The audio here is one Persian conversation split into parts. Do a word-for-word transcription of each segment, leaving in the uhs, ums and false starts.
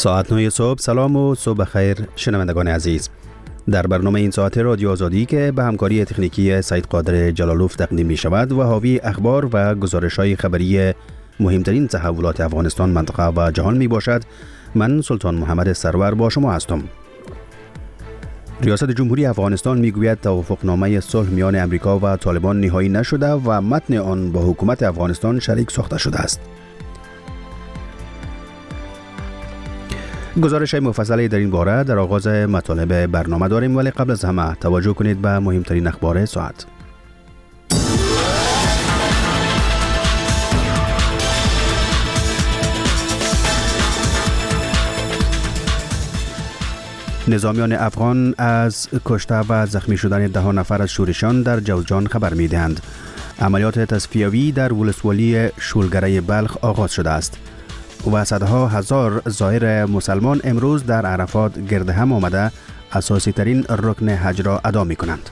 ساعت نه صبح. سلام و صبح خیر شنوندگان عزیز. در برنامه این ساعت رادیو آزادی که به همکاری تکنیکی سید قادر جلالوف تقدیم می شود و حاوی اخبار و گزارش‌های خبری مهمترین تحولات افغانستان، منطقه و جهان می باشد، من سلطان محمد سرور با شما هستم. ریاست جمهوری افغانستان می گوید توافقنامه صلح میان امریکا و طالبان نهایی نشده و متن آن با حکومت افغانستان شریک ساخته شده است. گزارش مفصلی در این باره در آغاز مطالب برنامه داریم، ولی قبل از همه توجه کنید به مهمترین اخبار ساعت. نظامیان افغان از کشته و زخمی شدن ده نفر از شورشیان در جوزجان خبر می دهند. عملیات تصفیوی در ولسوالی شولگره بلخ آغاز شده است و صدها هزار زائر مسلمان امروز در عرفات گرد هم آمده اساسی ترین رکن حج را ادا می کنند.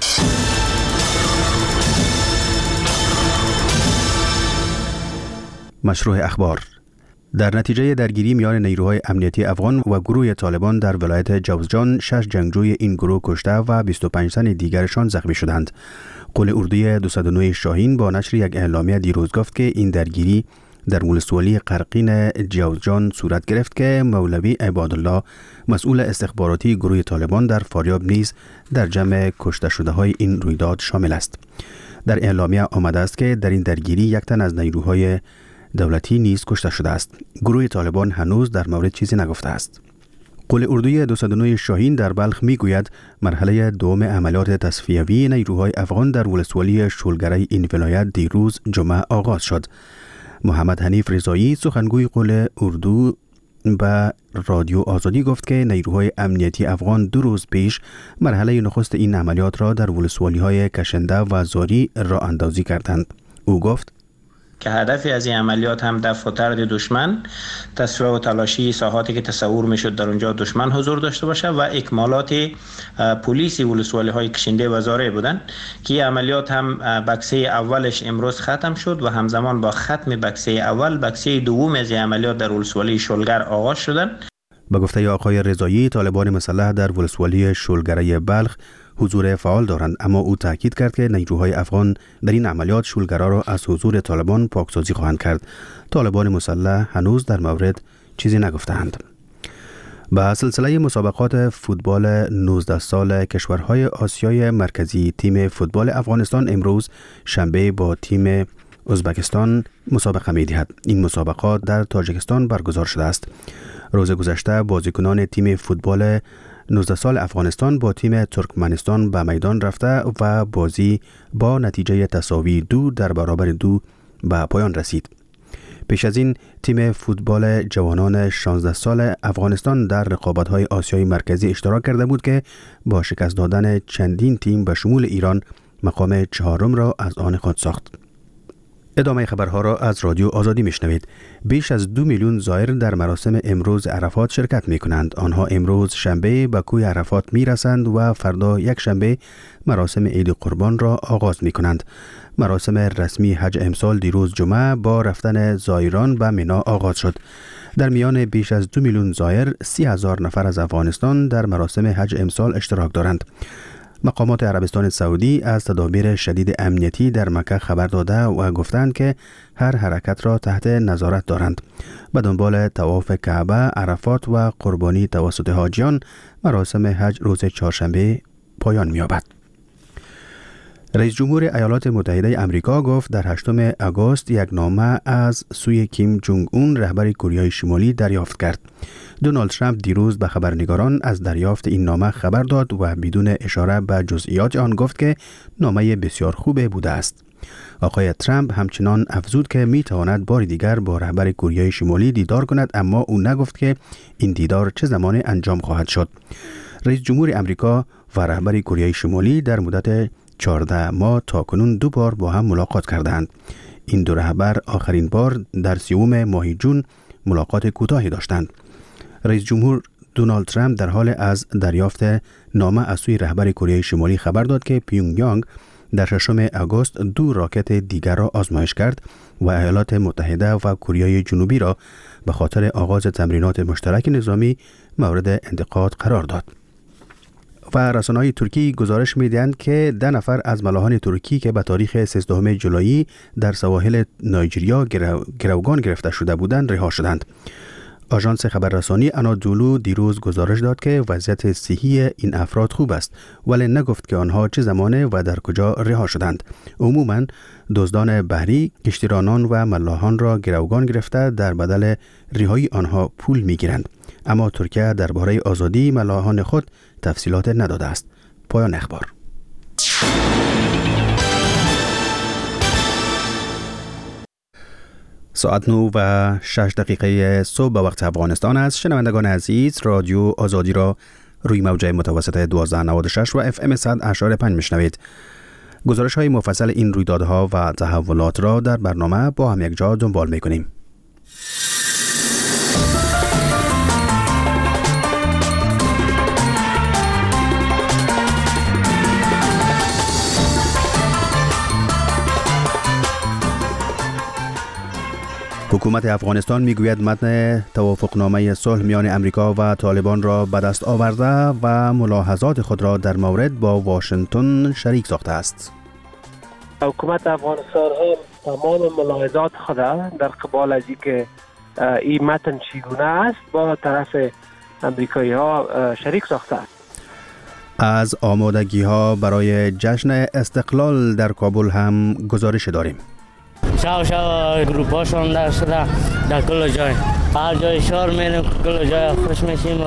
مشروع اخبار. در نتیجه درگیری میان نیروهای امنیتی افغان و گروه طالبان در ولایت جوزجان، شش جنگجوی این گروه کشته و بیست و پنج تن دیگرشان زخمی شدند. قول اردوی دویست و نه شاهین با نشر یک اعلامیه دیروز گفت که این درگیری در ولسوالی قرقین جوزجان صورت گرفت که مولوی عبادالله، مسئول استخباراتی گروه طالبان در فاریاب، نیز در جمع کشته شده های این رویداد شامل است. در اعلامیه آمده است که در این درگیری یک تن از نیروهای دولتی نیز کشته شده است. گروه طالبان هنوز در مورد چیزی نگفته است. قول اردوی دویست و نه شاهین در بلخ می گوید مرحله دوم عملیات تصفیوی نیروهای افغان در ولسوالی شولگره این ولایت دیروز جمعه آغاز شد. محمد حنیف رضایی، سخنگوی قول اردو، به رادیو آزادی گفت که نیروهای امنیتی افغان دو روز پیش مرحله نخست این عملیات را در ولسوالی‌های کشنده و زاری راه اندازی کردند. او گفت که هدف از این عملیات هم دفع و طرد دشمن، تصفیه و تلاشی ساحاتی که تصور میشد در اونجا دشمن حضور داشته باشه و اکمالات پلیسی ولسوالی های کشنده و زاره بودن که این عملیات هم بکسه اولش امروز ختم شد و همزمان با ختم بکسه اول بکسه دوم از عملیات در ولسوالی شولگر آغاز شدن. به گفته آقای رضایی، طالبان مسلح در ولسوالی شولگره بلخ حضور فعال دارند، اما او تاکید کرد که نیروهای افغان در این عملیات شولگرا را از حضور طالبان پاکسازی خواهند کرد. طالبان مسلح هنوز در مورد چیزی نگفتند. به سلسله مسابقات فوتبال نوزده سال کشورهای آسیای مرکزی، تیم فوتبال افغانستان امروز شنبه با تیم ازبکستان مسابقه می دهد. این مسابقات در تاجیکستان برگزار شده است. روز گذشته بازیکنان تیم فوتبال نوزده سال افغانستان با تیم ترکمنستان به میدان رفته و بازی با نتیجه تساوی دو در برابر دو به پایان رسید. پیش از این تیم فوتبال جوانان شانزده سال افغانستان در رقابت‌های آسیای مرکزی اشتراک کرده بود که با شکست دادن چندین تیم به شمول ایران مقام چهارم را از آن خود ساخت. ادامه خبرها را از رادیو آزادی میشنوید. بیش از دو میلیون زائر در مراسم امروز عرفات شرکت می کنند. آنها امروز شنبه به کوی عرفات می رسند و فردا یک شنبه مراسم عید قربان را آغاز می کنند. مراسم رسمی حج امسال دیروز جمعه با رفتن زائران به مینا آغاز شد. در میان بیش از دو میلیون زائر، سی هزار نفر از افغانستان در مراسم حج امسال اشتراک دارند. مقامات عربستان سعودی از تدابیر شدید امنیتی در مکه خبر داده و گفتند که هر حرکت را تحت نظارت دارند. به دنبال طواف کعبه، عرفات و قربانی توسط حاجیان، مراسم حج روز چهارشنبه پایان می‌یابد. رئیس جمهور ایالات متحده آمریکا گفت در هشتم آگوست یک نامه از سوی کیم جونگ اون، رهبر کره شمالی، دریافت کرد. دونالد ترامپ دیروز به خبرنگاران از دریافت این نامه خبر داد و بدون اشاره به جزئیات آن گفت که نامه بسیار خوب بوده است. آقای ترامپ همچنان افزود که می تواند بار دیگر با رهبر کره شمالی دیدار کند، اما او نگفت که این دیدار چه زمان انجام خواهد شد. رئیس جمهور آمریکا و رهبر کره شمالی در مدت چهارده ماه تا کنون دو بار با هم ملاقات کردند. این دو رهبر آخرین بار در سیوم ماه جون ملاقات کوتاهی داشتند. رئیس جمهور دونالد ترامپ در حال از دریافت نامه از سوی رهبر کره شمالی خبر داد که پیونگ یانگ در ششم آگوست دو راکت دیگر را آزمایش کرد و ایالات متحده و کره جنوبی را به خاطر آغاز تمرینات مشترک نظامی مورد انتقاد قرار داد. و رسانه‌های ترکی گزارش می‌دهند که ده نفر از ملاحان ترکی که به تاریخ سیزدهم ژولایی در سواحل نایجریا گرو... گروگان گرفته شده بودند رها شدند. آژانس خبررسانی آنادولو دیروز گزارش داد که وضعیت صحی این افراد خوب است، ولی نگفت که آنها چه زمانه و در کجا رها شدند. عموماً دزدان بحری کشتیرانان و ملاحان را گروگان گرفته در بدل رهایی آنها پول می‌گیرند. اما ترکیه درباره آزادی ملاحان خود تفصیلات نداده است. پایان اخبار. ساعت نو و شش دقیقه صبح به وقت افغانستان است. شنوندگان عزیز، رادیو آزادی را روی موجه متوسط دوازده نود و شش و اف ام صد اشاره پنج میشنوید. گزارش های مفصل این رویدادها و تحولات را در برنامه با هم یک جا دنبال میکنیم. حکومت افغانستان میگوید متن توافقنامه صلح میان امریکا و طالبان را به دست آورده و ملاحظات خود را در مورد با واشنگتن شریک ساخته است. حکومت افغانستان هم تمام ملاحظات خود در قبال از اینکه این متن چگونه است با طرف امریکایی ها شریک ساخته است. از آمادگی ها برای جشن استقلال در کابل هم گزارش داریم. شاو شاو گروپاشون در شده در کل جای هر جای شهر میریم کل جای خوش میشیم.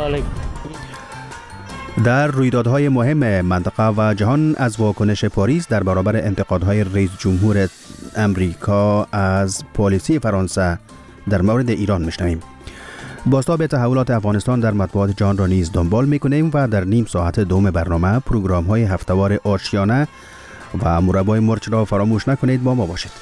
در رویدادهای مهم منطقه و جهان از واکنش پاریس در برابر انتقادهای رئیس جمهور امریکا از پالیسی فرانسه در مورد ایران میشنویم. بازتاب تحولات افغانستان در مطبوعات جهان را نیز دنبال میکنیم و در نیم ساعت دوم برنامه پروگرام های هفته‌وار آشیانه و مربای مرچ را فراموش نکنید. با ما باشید.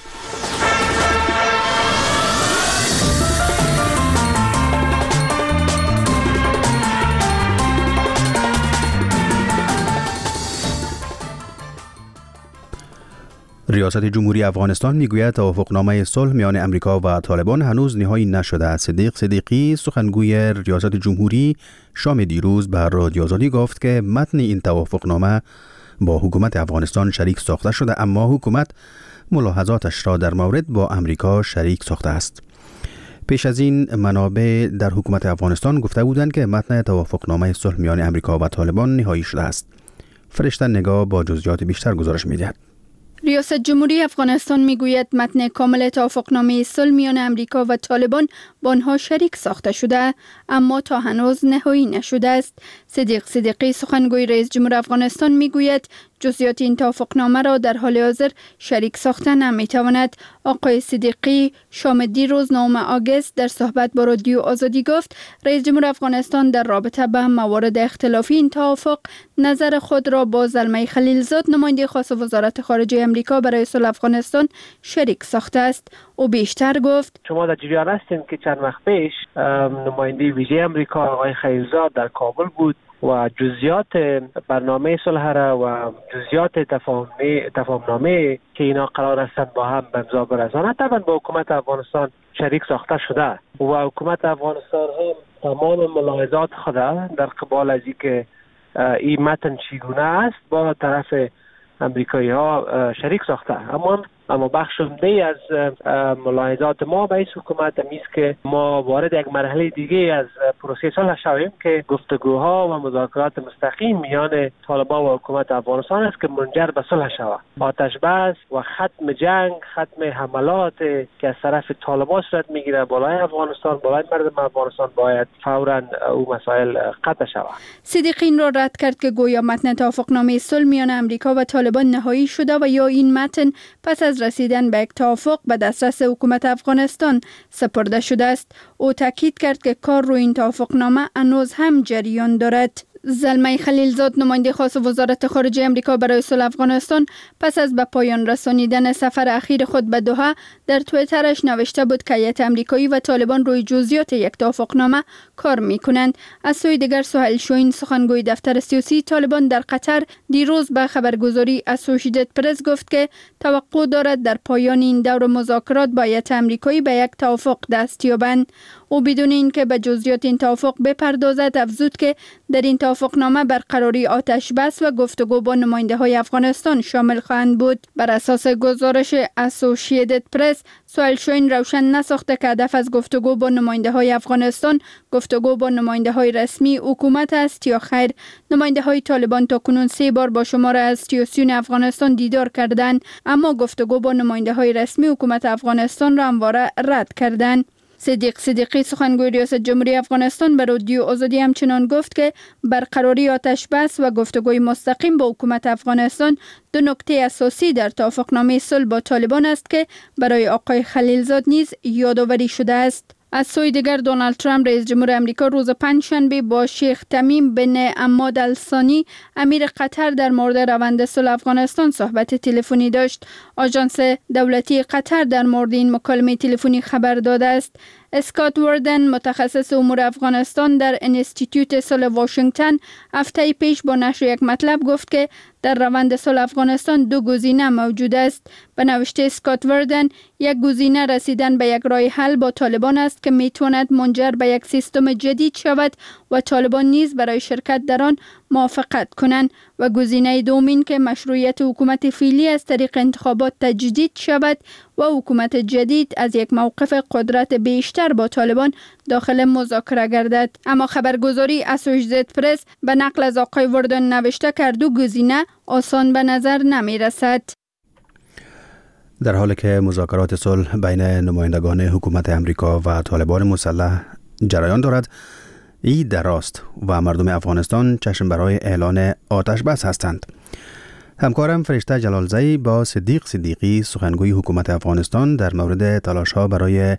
ریاست جمهوری افغانستان میگوید توافقنامه صلح میان امریکا و طالبان هنوز نهایی نشده است. صدیق صدیقی سخنگوی ریاست جمهوری شام دیروز به رادیو آزادی گفت که متن این توافقنامه با حکومت افغانستان شریک ساخته شده، اما حکومت ملاحظاتش را در مورد با امریکا شریک ساخته است. پیش از این منابع در حکومت افغانستان گفته بودند که متن توافقنامه صلح میان امریکا و طالبان نهایی شده است. فرشته نگاه با جزئیات بیشتر گزارش می‌دهد. ریاست جمهوری افغانستان میگوید متن کامل توافقنامه صلح میان امریکا و طالبان با آنها شریک ساخته شده، اما تا هنوز نهایی نشده است. صدیق صدیقی سخنگوی رئیس جمهور افغانستان میگوید جزئیات این توافقنامه را در حال حاضر شریک ساخته نمیتواند. آقای صدیقی شام دیروز نهم آگوست در صحبت با رادیو آزادی گفت رئیس جمهور افغانستان در رابطه به موارد اختلافی این توافق نظر خود را با زلمه خلیلزاد نماینده خاص وزارت خارجه امریکا برای صلح افغانستان شریک ساخته است. او بیشتر گفت شما در جریان هستین که چند وقت پیش نماینده ویژه امریکا آقای خلیلزاد در کابل بود و جزئیات برنامه صلح را و جزئیات تفاهمنامه که اینا قرار هستند با هم به امضا برسانند طبعا با حکومت افغانستان شریک ساخته شده و حکومت افغانستان هم تمام ملاحظات خود در قبال از اینکه این متن چگونه است با طرف امریکایی ها شریک ساخته. اما اما بخش عمده از ملاحظات ما به این حکومت است که ما وارد یک مرحله دیگه از پروسه صلح شویم که گفتگوها و مذاکرات مستقیم میان طالبان و حکومت افغانستان است که منجر به صلح شود. آتش بس و ختم جنگ، ختم حملات که از طرف طالبان صورت میگیره بالای افغانستان، بالای مردم افغانستان باید فوراً او مسائل قطع شود. صدیقی این را رد کرد که گویا متن توافقنامه صلح میان امریکا و طالبان نهایی شده و یا این متن پس از رسیدن به یک توافق به دسترس حکومت افغانستان سپرده شده است. او تاکید کرد که کار روی این توافقنامه هنوز هم جریان دارد. زلمه خلیلزاد نماینده خاص وزارت خارجه آمریکا برای صلح افغانستان پس از به پایان رسانیدن سفر اخیر خود به دوحه در توییترش نوشته بود که هیئت آمریکایی و طالبان روی جزئیات یک توافقنامه کار میکنند. از سوی دیگر سهیل شوین سخنگوی دفتر سیاسی طالبان در قطر دیروز به خبرگزاری اسوشییتد پرس گفت که توقع دارد در پایان این دور مذاکرات با هیئت آمریکایی به یک توافق دست یابند. او بدون اینکه به جزئیات این توافق بپردازد افزود که در این توافقنامه برقراری آتش بس و گفتگو با نماینده های افغانستان شامل خواهند بود. بر اساس گزارش اسوشییتد پرس، سهیل شوین روشن نساخته که هدف از گفتگو با نماینده های افغانستان گفتگو با نماینده های رسمی حکومت است یا خیر. نماینده های طالبان تا کنون سه بار با شمار از سیاسیون افغانستان دیدار کردند، اما گفتگو با نماینده های رسمی حکومت افغانستان را همواره رد کردند. صدیق صدیقی سخنگوی ریاست جمهوری افغانستان به رادیو آزادی همچنان گفت که برقراری آتش بس و گفتگوی مستقیم با حکومت افغانستان دو نکته اساسی در توافقنامه صلح با طالبان است که برای آقای خلیلزاد نیز یادآوری شده است. از سوی دیگر دونالد ترامپ رئیس جمهور آمریکا روز پنجشنبه با شیخ تمیم بن حماد الثانی امیر قطر در مورد روند صلح افغانستان صحبت تلفنی داشت. آژانس دولتی قطر در مورد این مکالمه تلفنی خبر داده است. اسکات وردن متخصص امور افغانستان در انستیتوت صلح واشنگتن هفته پیش با نشر یک مطلب گفت که در روند صلح افغانستان دو گزینه موجود است. به نوشته اسکات وردن، یک گزینه رسیدن به یک راه حل با طالبان است که میتواند منجر به یک سیستم جدید شود و طالبان نیز برای شرکت در آن موافقت کنند، و گزینه دوم که مشروعیت حکومت فعلی از طریق انتخابات تجدید شود و حکومت جدید از یک موقف قدرت بیشتر با طالبان داخل مذاکره گردد. اما خبرگزاری اسوشییتد پرس به نقل از آقای وردن نوشته که دو گزینه آسان به نظر نمی رسد. در حالی که مذاکرات صلح بین نمایندگان حکومت امریکا و طالبان مسلح جریان دارد، این دراست و مردم افغانستان چشم برای اعلان آتش بس هستند. همکارم فرشته جلالزئی با صدیق صدیقی سخنگوی حکومت افغانستان در مورد تلاش‌ها برای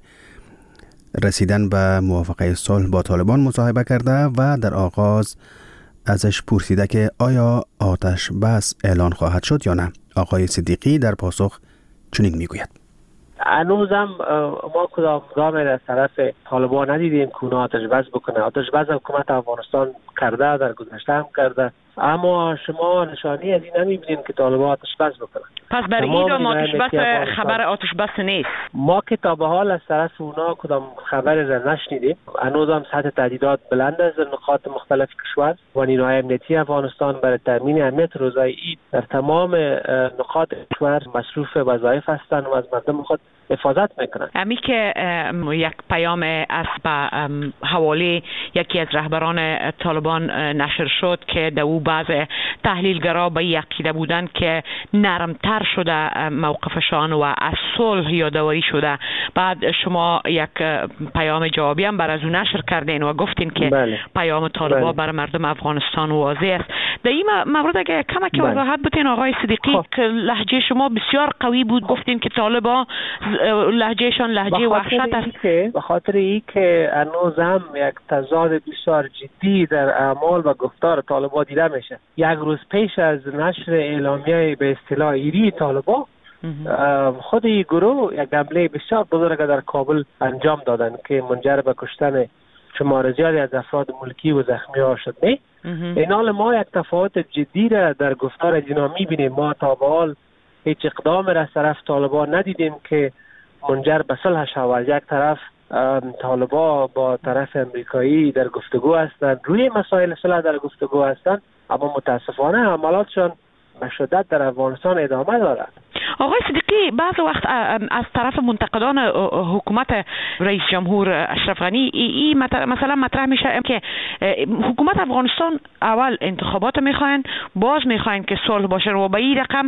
رسیدن به موافقه صلح با طالبان مصاحبه کرده و در آغاز ازش پرسیده که آیا آتش بس اعلان خواهد شد یا نه. آقای صدیقی در پاسخ چنین میگوید: هنوزم ما کدام گام از طرف طالبان ندیدیم که اونا آتش بس بکنه. آتش بس حکومت افغانستان کرده، در گذشته هم کرده، اما شما نشانی از این نمیبینیم که طالبان آتش بس بکنن. پس برای این آتش بس خبر آتش بس نیست. ما که تا به حال از طرف اونا کدام خبری را نشنیدیم. هنوزم سطح تهدیدات بلند است در نقاط مختلف کشور و نیروهای امنیتی افغانستان برای تامین امنیت روزهای عید در تمام نقاط کشور مصروف وظایف هستند و از مردم خود حفاظت میکنند. امی که یک پیام از به حواله یکی از رهبران طالبان نشر شد که در او بعض تحلیلگرا به یقیده بودند که نرمتر شده موقفشان و از صلح یادآوری شده. بعد شما یک پیام جوابی هم بر از اون نشر کردین و گفتین که بله. پیام طالبان بله. بر مردم افغانستان واضح است. در این مورد اگه کمک وضاحت بتین آقای صدیقی خب. که لهجه شما بسیار قوی بود، گفتین که طالبان لهجهشان لهجه وحشت است. به خاطر ای که هنوز هم یک تضاد بسیار جدی در اعمال و گفتار طالبان دیده میشه. یک روز پیش از نشر اعلامیه به اصطلاح ایری طالبان، خود این گروه یک حمله بسیار بزرگ در کابل انجام دادن که منجر به کشتن شمار زیادی از افراد ملکی و زخمی ها شد. نه این حال ما یک تفاوت جدی را در گفتار اینا میبینیم. ما تا به حال هیچ اقدام را از طرف طالبان ندیدیم که منجر به صلح شود. یک طرف طالبان با طرف امریکایی در گفتگو هستند، روی مسائل صلح در گفتگو هستند، اما متاسفانه عملاتشان به شدت در افغانستان ادامه دارد. آقای صدیقی، بعض وقت از طرف منتقدان حکومت رئیس جمهور اشرف غنی این مثلا مطرح میشه که حکومت افغانستان اول انتخابات میخواین، باز میخواین که صلح باشه و به این رقم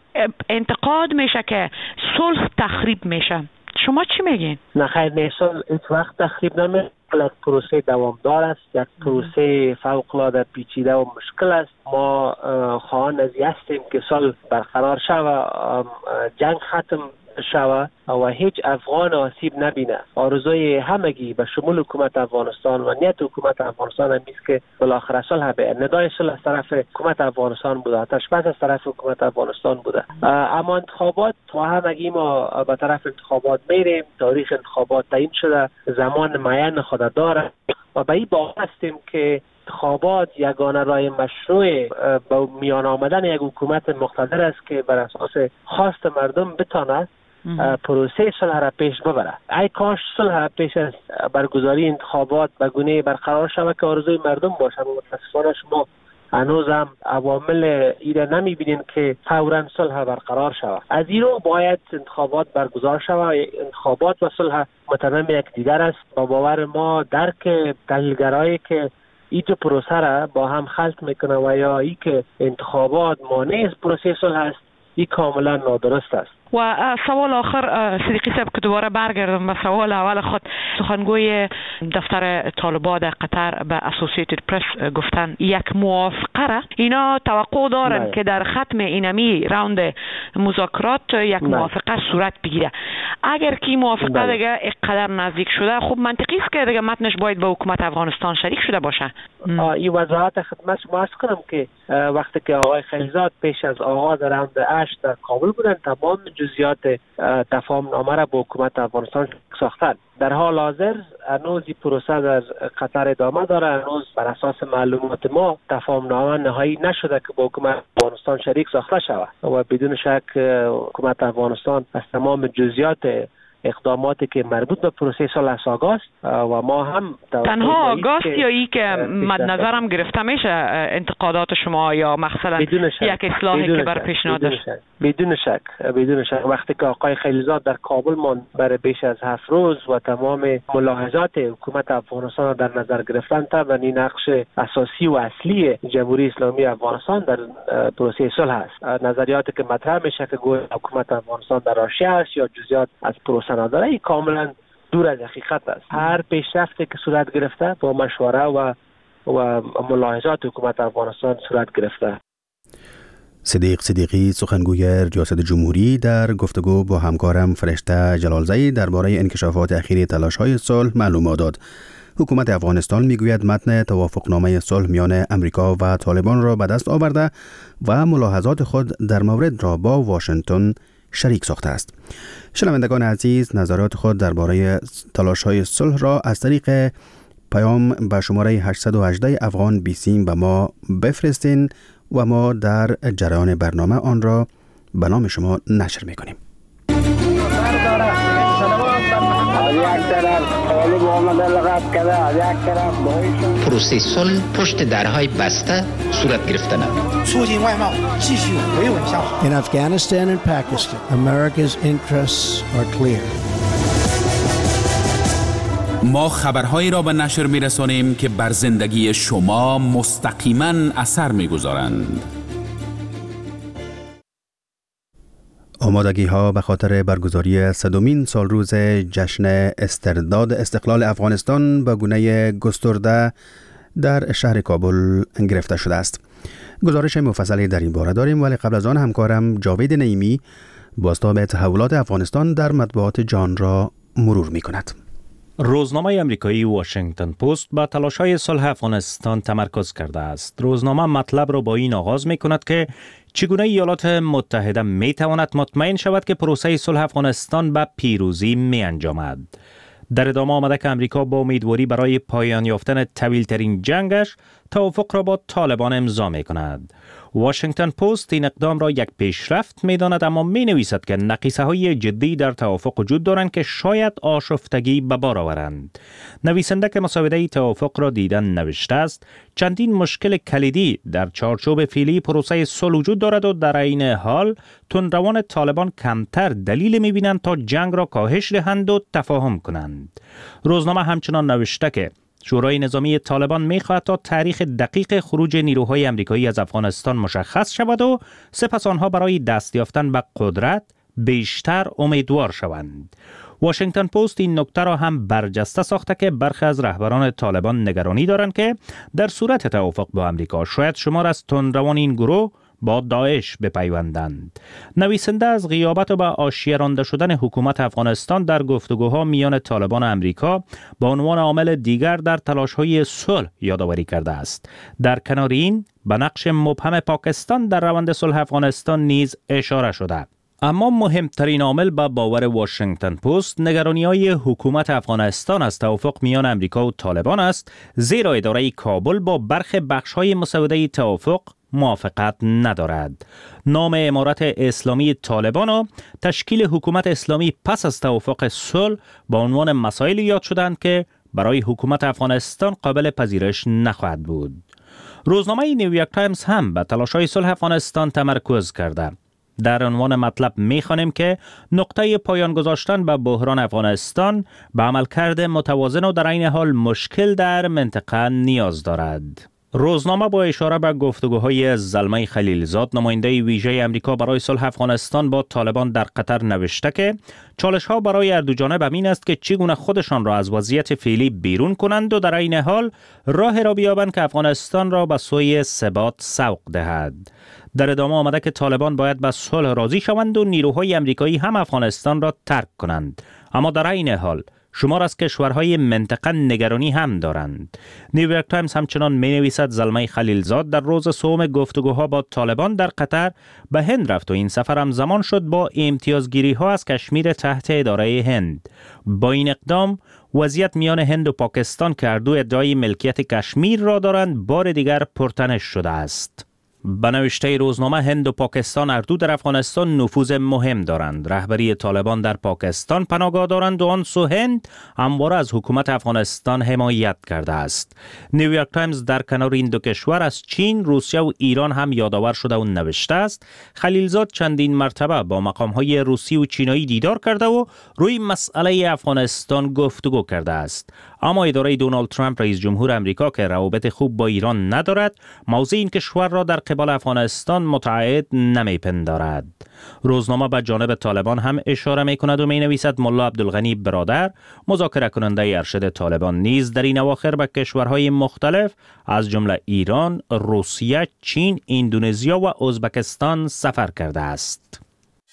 انتقاد میشه که صلح تخریب میشه. شما چی میگین؟ نه خیر، نه، صلح هیچ وقت تخریب نمیشه. یک پروسه دوامدار است، یک پروسه فوق‌العاده پیچیده و مشکل است. ما خواهان از این هستیم که صلح برقرار شود و جنگ ختم شوه و هیچ افغان آسیب نبینه. آرزوی همگی به شمول حکومت افغانستان و نیت حکومت افغانستان هم است که بالاخره صلح به ندای صلح از طرف حکومت افغانستان بوده، تشبیه از طرف حکومت افغانستان بوده. اما انتخابات و همگی ما به طرف انتخابات میریم، تاریخ انتخابات تعیین شده، زمان معین خود داره و به این باور هستیم که انتخابات یگانه راه مشروع با میان آمدن یک حکومت مقتدر است که بر اساس خواست مردم بتانه پروسه صلح را پیش ببره. ای کاش صلح پیش از برگزاری انتخابات به گونه برقرار شود که آرزوی مردم باشه. متاسفانه شما هنوز هم عوامل ایره نمیبینین که فوراً صلح برقرار شود. از این رو باید انتخابات برگزار شود. انتخابات و صلح متنم یک دیگر است. با باور ما درک تحلیلگرایی که ایجا پروسه را با هم خلط میکنه و یا ای که انتخابات مانع از پروسه صلح است، این کاملا نادرست است. و سوال آخر صدیقی صاحب که دوباره برگردم به سوال اول خود، سخنگوی دفتر طالبان در قطر به اسوسییتد پرس گفتن یک موافقه را اینا توقع دارن نه. که در ختم اینمی راوند مذاکرات یک نه. موافقه صورت بگیره. اگر کی موافقه نه. دیگه اینقدر نزدیک شده، خب منطقی است که دیگه متنش باید به حکومت افغانستان شریک شده باشه. این وضاحت خدمت شما عرض کنم که وقتی که آقای خلیلزاد پیش از آغاز راوند هشت در کابل بودن، تمام جزئیات تفاهم نامه را با حکومت افغانستان ساختن. در حال حاضر هنوز این پروسه در قطر ادامه داره. هنوز بر اساس معلومات ما تفاهم نامه نهایی نشده که با حکومت افغانستان شریک ساخته شود و بدون شک حکومت افغانستان از تمام جزئیات اقداماتی که مربوط به پروسه صلح آگاست و ما هم تنها آگاست یا ای که مد نظرم گرفته میشه انتقادات شما یا مثلا یک اصلاحی که بر پیشنهاد داشت؟ بدون شک بدون شک وقتی که آقای خلیلزاد در کابل ماند برای بیش از هفت روز و تمام ملاحظات حکومت افغانستان در نظر گرفتن، طبعا این نقش اساسی و اصلی جمهوری اسلامی افغانستان در پروسه صلح است. نظریاتی که مطرح میشه که گویا حکومت افغانستان در حاشیه است یا جزئیات از پروسه نداره، این کاملا دور از حقیقت است. هر پیشرفتی که صورت گرفته با مشوره و و ملاحظات حکومت افغانستان صورت گرفته. صدیق صدیقی، سخنگوی ریاست جمهوری، در گفتگو با همکارم فرشته جلالزایی درباره انکشافات اخیر تلاش‌های صلح معلومات داد. حکومت افغانستان میگوید متن توافقنامه صلح میان امریکا و طالبان را به دست آورده و ملاحظات خود در مورد را با واشنگتن شریک ساخته است. شنوندگان عزیز، نظرات خود درباره تلاش‌های صلح را از طریق پیام به شماره هشت یک هشت افغان بیسیم به ما بفرستین و ما در جریان برنامه آن را به نام شما نشر می‌کنیم. پروسه صلح پشت درهای بسته صورت گرفته نمید. In Afghanistan and Pakistan, America's interests are clear. ما خبرهایی را به نشر می‌رسانیم که بر زندگی شما مستقیما اثر می‌گذارند. آمادگی ها به خاطر برگزاری صدمین سال روز جشن استرداد استقلال افغانستان به گونه گسترده در شهر کابل گرفته شده است. گزارش مفصلی در این باره داریم، ولی قبل از آن همکارم جاوید نعیمی بازتاب تحولات افغانستان در مطبوعات جهان را مرور می کند. روزنامه امریکایی واشنگتن پست به تلاش‌های صلح افغانستان تمرکز کرده است. روزنامه مطلب را با این آغاز می کند که چگونه ایالات متحده می تواند مطمئن شود که پروسه صلح افغانستان به پیروزی می انجامد. در ادامه آمده که امریکا با امیدواری برای پایان یافتن طویل‌ترین جنگش توافق را با طالبان امضا می کند. واشنگتن پست این اقدام را یک پیشرفت می داند، اما می نویسد که نقیصه های جدی در توافق وجود دارند که شاید آشفتگی به بار آورند. نویسنده که مسوده توافق را دیدن نوشته است چندین مشکل کلیدی در چارچوب فعلی پروسه صلح وجود دارد و در این حال تندروان طالبان کمتر دلیل می بینند تا جنگ را کاهش دهند و تفاهم کنند. روزنامه همچنان نوشته که شورای نظامی طالبان می‌خواهد تا تاریخ دقیق خروج نیروهای آمریکایی از افغانستان مشخص شود و سپس آنها برای دست یافتن به قدرت بیشتر امیدوار شوند. واشنگتن پست این نکته را هم برجسته ساخته که برخی از رهبران طالبان نگرانی دارند که در صورت توافق با آمریکا شاید شمار از تندروان این گروه با داعش بپیوندند. نویسنده از غیابت و به حاشیه رانده شدن حکومت افغانستان در گفتگوها میان طالبان و امریکا به عنوان عامل دیگر در تلاش‌های صلح یادآوری کرده است. در کنار این به نقش مبهم پاکستان در روند صلح افغانستان نیز اشاره شده. اما مهمترین عامل به باور واشنگتن پست نگرانی‌های حکومت افغانستان از توافق میان امریکا و طالبان است، زیرا اداره کابل با برخی بخش‌های مسوده توافق موافقت ندارد. نام امارت اسلامی طالبان و تشکیل حکومت اسلامی پس از توافق صلح با عنوان مسائل یاد شدند که برای حکومت افغانستان قابل پذیرش نخواهد بود. روزنامه نیویورک تایمز هم به تلاش‌های صلح افغانستان تمرکز کرده. در عنوان مطلب می‌خوانیم که نقطه پایان گذاشتن به بحران افغانستان به عملکرد متوازن و در عین حال مشکل در منطقه نیاز دارد. روزنامه با اشاره به گفتگوهای زلمه خلیلزاد نماینده ویژه امریکا برای صلح افغانستان با طالبان در قطر نوشته که چالش‌ها برای هر دو جانب همین است که چگونه خودشان را از وضعیت فعلی بیرون کنند و در عین حال راه را بیابند که افغانستان را به سوی ثبات سوق دهد. در ادامه آمده که طالبان باید به صلح راضی شوند و نیروهای امریکایی هم افغانستان را ترک کنند، اما در عین حال شمار از کشورهای منطقه نگرانی هم دارند. نیویورک تایمز همچنان می نویسد زلمه خلیلزاد در روز سوم گفتگوها با طالبان در قطر به هند رفت و این سفر هم زمان شد با امتیازگیری ها از کشمیر تحت اداره هند. با این اقدام وضعیت میان هند و پاکستان که هر دو ادعای ملکیت کشمیر را دارند بار دیگر پرتنش شده است. به نوشته روزنامه هند و پاکستان هر دو در افغانستان نفوذ مهم دارند. رهبری طالبان در پاکستان پناهگاه دارند و آن سو هند همواره از حکومت افغانستان حمایت کرده است. نیویورک تایمز در کنار این دو کشور از چین، روسیه و ایران هم یادآور شده و نوشته است خلیلزاد چندین مرتبه با مقام‌های روسی و چینایی دیدار کرده و روی مسئله افغانستان گفتگو کرده است. اما اداره دونالد ترامپ رئیس جمهور امریکا که روابط خوب با ایران ندارد، موضع این کشور را در قبال افغانستان متعهد نمیپندارد. روزنامه به جانب طالبان هم اشاره می کند و می نویسد ملا عبدالغنی برادر، مذاکره کننده ارشد طالبان، نیز در این اواخر به کشورهای مختلف از جمله ایران، روسیه، چین، اندونزیا و ازبکستان سفر کرده است.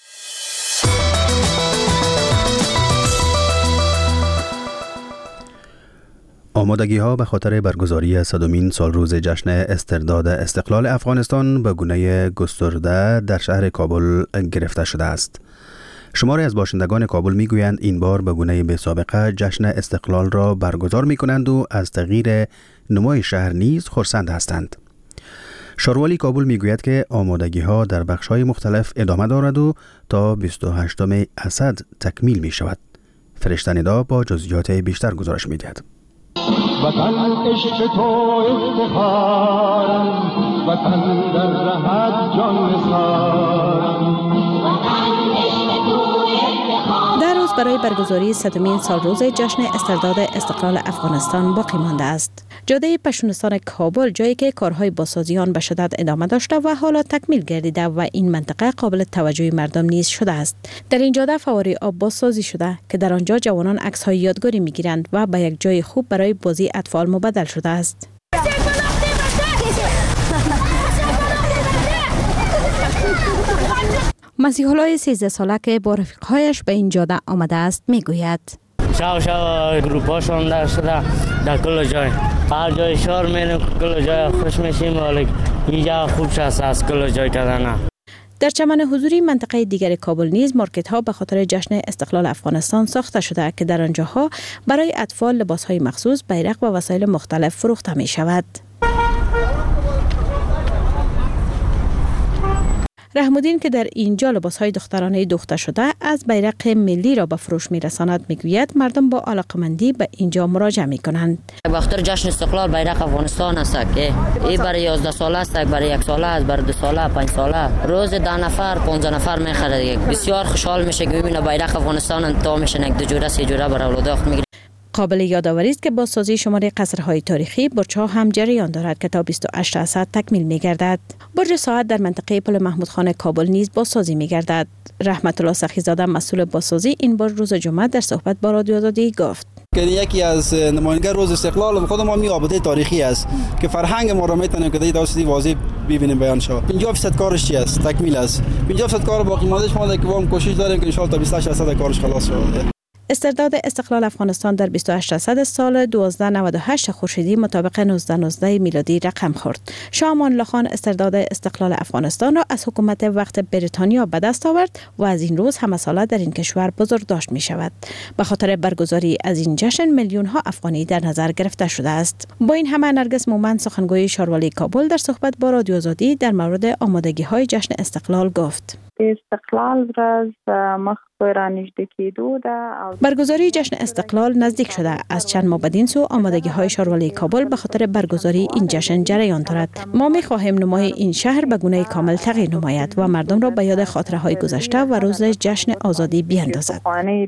آمادگی ها به خاطر برگزاری صدمین سال روز جشن استرداد استقلال افغانستان به گونه گسترده در شهر کابل گرفته شده است. شماری از باشندگان کابل می گویند این بار به گونه بی سابقه جشن استقلال را برگزار می کنند و از تغییر نمای شهر نیز خرسند هستند. شاروالی کابل می گوید که آمادگی ها در بخش های مختلف ادامه دارد و تا بیست و هشتم اسد تکمیل می شود. فرشته ندا با جزئیات بیشتر گزارش می دهد. وطن عشق تو افتخارم، وطن در رهت جان نثارم. در روز برای برگزاری صدمین سال روز جشن استرداد استقلال افغانستان باقی مانده است. جاده پشتونستان کابل جایی که کارهای بازسازی آن به شدت ادامه داشته و حالا تکمیل گردیده و این منطقه قابل توجه مردم نیز شده است. در این جاده فواره آب بازسازی شده که در آنجا جوانان عکس‌های یادگاری می‌گیرند و به یک جای خوب برای بازی اطفال مبدل شده است. مسیح‌الله سیزده ساله که با رفیق‌هایش به این جاده آمده است میگوید شاو شاو گروپاشون در شده در کل جای هر جای شهر میریم کل جای خوش میشیم ولی اینجا خوب شست از کل جای کردن. در چمن حضوری منطقه دیگر کابل نیز مارکت ها به خاطر جشن استقلال افغانستان ساخته شده که در آنجاها برای اطفال لباس های مخصوص، بیرق و وسایل مختلف فروخته می شود. رحم‌الدین که در اینجا لباس‌های دخترانه دوخته شده از بیرق ملی را به فروش می‌رساند می‌گوید مردم با علاقه‌مندی به اینجا مراجعه می‌کنند. وقتی جشن استقلال بیرق افغانستان است که این برای یازده ساله است، برای یک ساله است، برای دو ساله، پنج ساله، روز ده نفر، پانزده نفر می‌خره. بسیار خوشحال میشه که ببینه بیرق افغانستان انتخاب میشه، یک دو جوره سه جوره برای اولاد می‌گیره. قابل یادآوری است که بازسازی شماره قصرهای تاریخی برج‌ها هم جریان دارد که تا بیست و هشت اسد تکمیل می‌گردد. برج ساعت در منطقه پل محمود خان کابل نیز بازسازی می‌گردد. رحمت الله سخی‌زاده مسئول بازسازی این بار روز جمعه در صحبت با رادیو آزادی گفت: که یکی از نمایندگان روز استقلال خود ما می آباده تاریخی است که فرهنگ ما را میتونیم که داستی واضح ببینیم بیان شود. پنجاه درصد کارش چی است؟ تکمیل است. پنجاه درصد کار باقی ماندهش ما که با کوشش داریم که ان شاء الله تا بیست و هشت درصد کارش خلاص شود. استرداد استقلال افغانستان در بیست و هشت درصد سال دوازده نود و هشت خورشیدی مطابق نوزده نوزده میلادی رقم خورد. شاه امان الله خان استرداد استقلال افغانستان را از حکومت وقت بریتانیا به دست آورد و از این روز همه ساله در این کشور بزرگ داشت می شود. به خاطر برگزاری از این جشن میلیون ها افغانی در نظر گرفته شده است. با این همه نرگس مومند سخنگوی شاروالی کابل در صحبت با رادیو آزادی در مورد آمادگی های جشن استقلال گفت: استقلال ورځ مخ په رانژدې کېدو ده. برگزاری جشن استقلال نزدیک شده. از چند ماه بدین سو آمادگی های شاروالی کابل به خاطر برگزاری این جشن جریان دارد. ما می خواهیم نمای این شهر به گونه کامل تغییر نماید و مردم را به یاد خاطره های گذشته و روز جشن آزادی بیاندازد.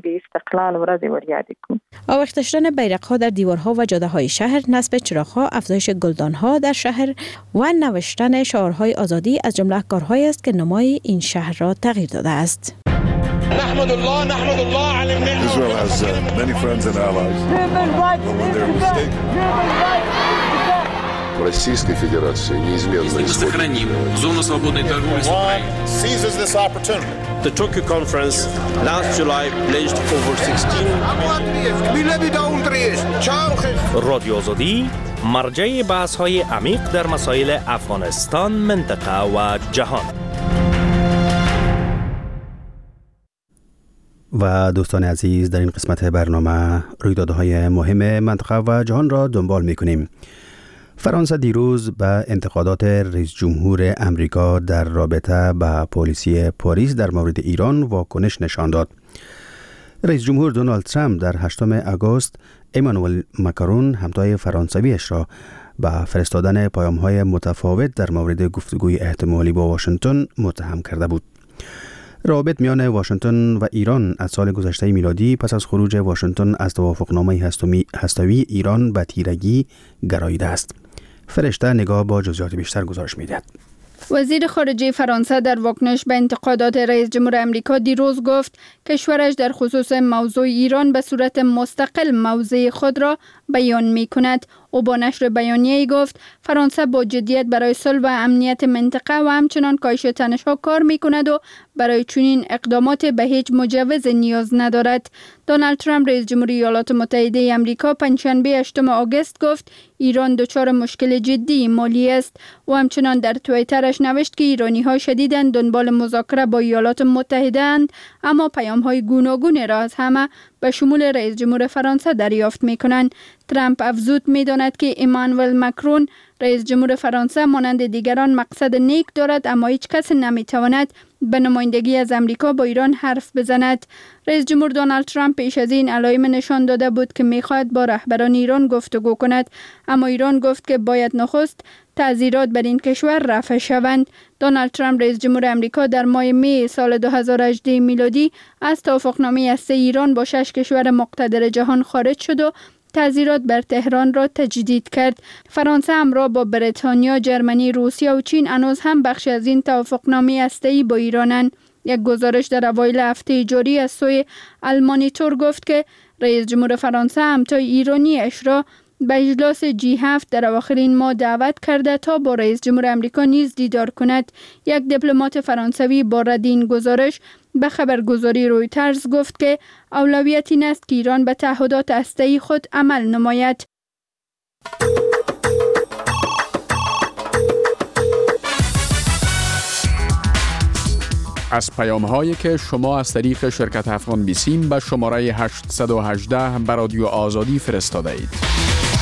آویخته شدن بیرق ها در دیوارها و جاده های شهر، نصب چراغ ها، افزایش گلدان ها در شهر و نوشتن شعارهای آزادی از جمله کارهایی است که نمای این شهر را تغییر داده است. نحمد الله نحمد الله على النعمة. Israel has uh, many friends and allies. When they're mistaken. Российской Федерации неизменно seizes this opportunity. The Tokyo conference last July pledged over sixteen رادیو آزادی مرجع بحث های عمیق در مسائل افغانستان، منطقه و جهان. و دوستان عزیز، در این قسمت برنامه رویدادهای مهم منطقه و جهان را دنبال می‌کنیم. فرانسه دیروز به انتقادات رئیس جمهور امریکا در رابطه با پالیسی پاریس در مورد ایران واکنش نشان داد. رئیس جمهور دونالد ترامپ در هشتم آگوست امانوئل ماکرون همتای فرانسویش را با فرستادن پیام‌های متفاوت در مورد گفتگوی احتمالی با واشنگتن متهم کرده بود. روابط میان واشنگتن و ایران از سال گذشته میلادی پس از خروج واشنگتن از توافقنامه هسته‌ای ایران به تیرگی گراییده است. فرشته نگاه با جزئیات بیشتر گزارش می‌دهد. وزیر خارجه فرانسه در واکنش به انتقادات رئیس جمهور امریکا دیروز گفت کشورش در خصوص موضوع ایران به صورت مستقل موضع خود را بیان می کند. او با نشر بیانیه‌ای گفت فرانسه با جدیت برای صلح و امنیت منطقه و همچنان کاهش تنش‌ها کار می کند و برای چنین اقدامات به هیچ مجوز نیاز ندارد. دونالد ترامپ رئیس جمهوری ایالات متحده آمریکا پنجشنبه هشتم آگوست گفت ایران دچار مشکل جدی مالی است و همچنان در توییترش نوشت که ایرانی‌ها شدیداً دنبال مذاکره با ایالات متحده اند، اما پیام‌های گوناگون را از همه به شمول رئیس جمهور فرانسه دریافت می‌کنند. ترامپ افزود می‌داند که امانوئل ماکرون رئیس جمهور فرانسه مانند دیگران مقصد نیک دارد، اما هیچ کس نمی‌تواند به نمایندگی از امریکا با ایران حرف بزند. رئیس جمهور دونالد ترامپ پیش از این علائم نشان داده بود که می‌خواهد با رهبران ایران گفتگو کند، اما ایران گفت که باید نخست تعزیرات بر این کشور رفع شوند. دونالد ترامپ رئیس جمهور امریکا در ماه می سال دو هزار و هجده میلادی از توافقنامه هسته‌ای ایران با شش کشور مقتدر جهان خارج شد و تعزیرات بر تهران را تجدید کرد. فرانسه همراه با بریتانیا، جرمنی، روسیه و چین هنوز هم بخشی از این توافقنامه هسته‌ای با ایرانند. یک گزارش در اوایل هفته جاری از سوی المانیتور گفت که رئیس جمهور فرانسه همتای ایرانی اش را به اجلاس جی هفت در اواخر این ماه دعوت کرده تا با رئیس جمهور امریکا نیز دیدار کند. یک دیپلمات فرانسوی با رد این گزارش به خبرگزاری رویترز گفت که اولویت این است که ایران به تعهدات هسته‌ای خود عمل نماید. از پیام هایی که شما از طریق شرکت افغان بیسیم به شماره هشت یک هشت به رادیو آزادی فرستاده اید.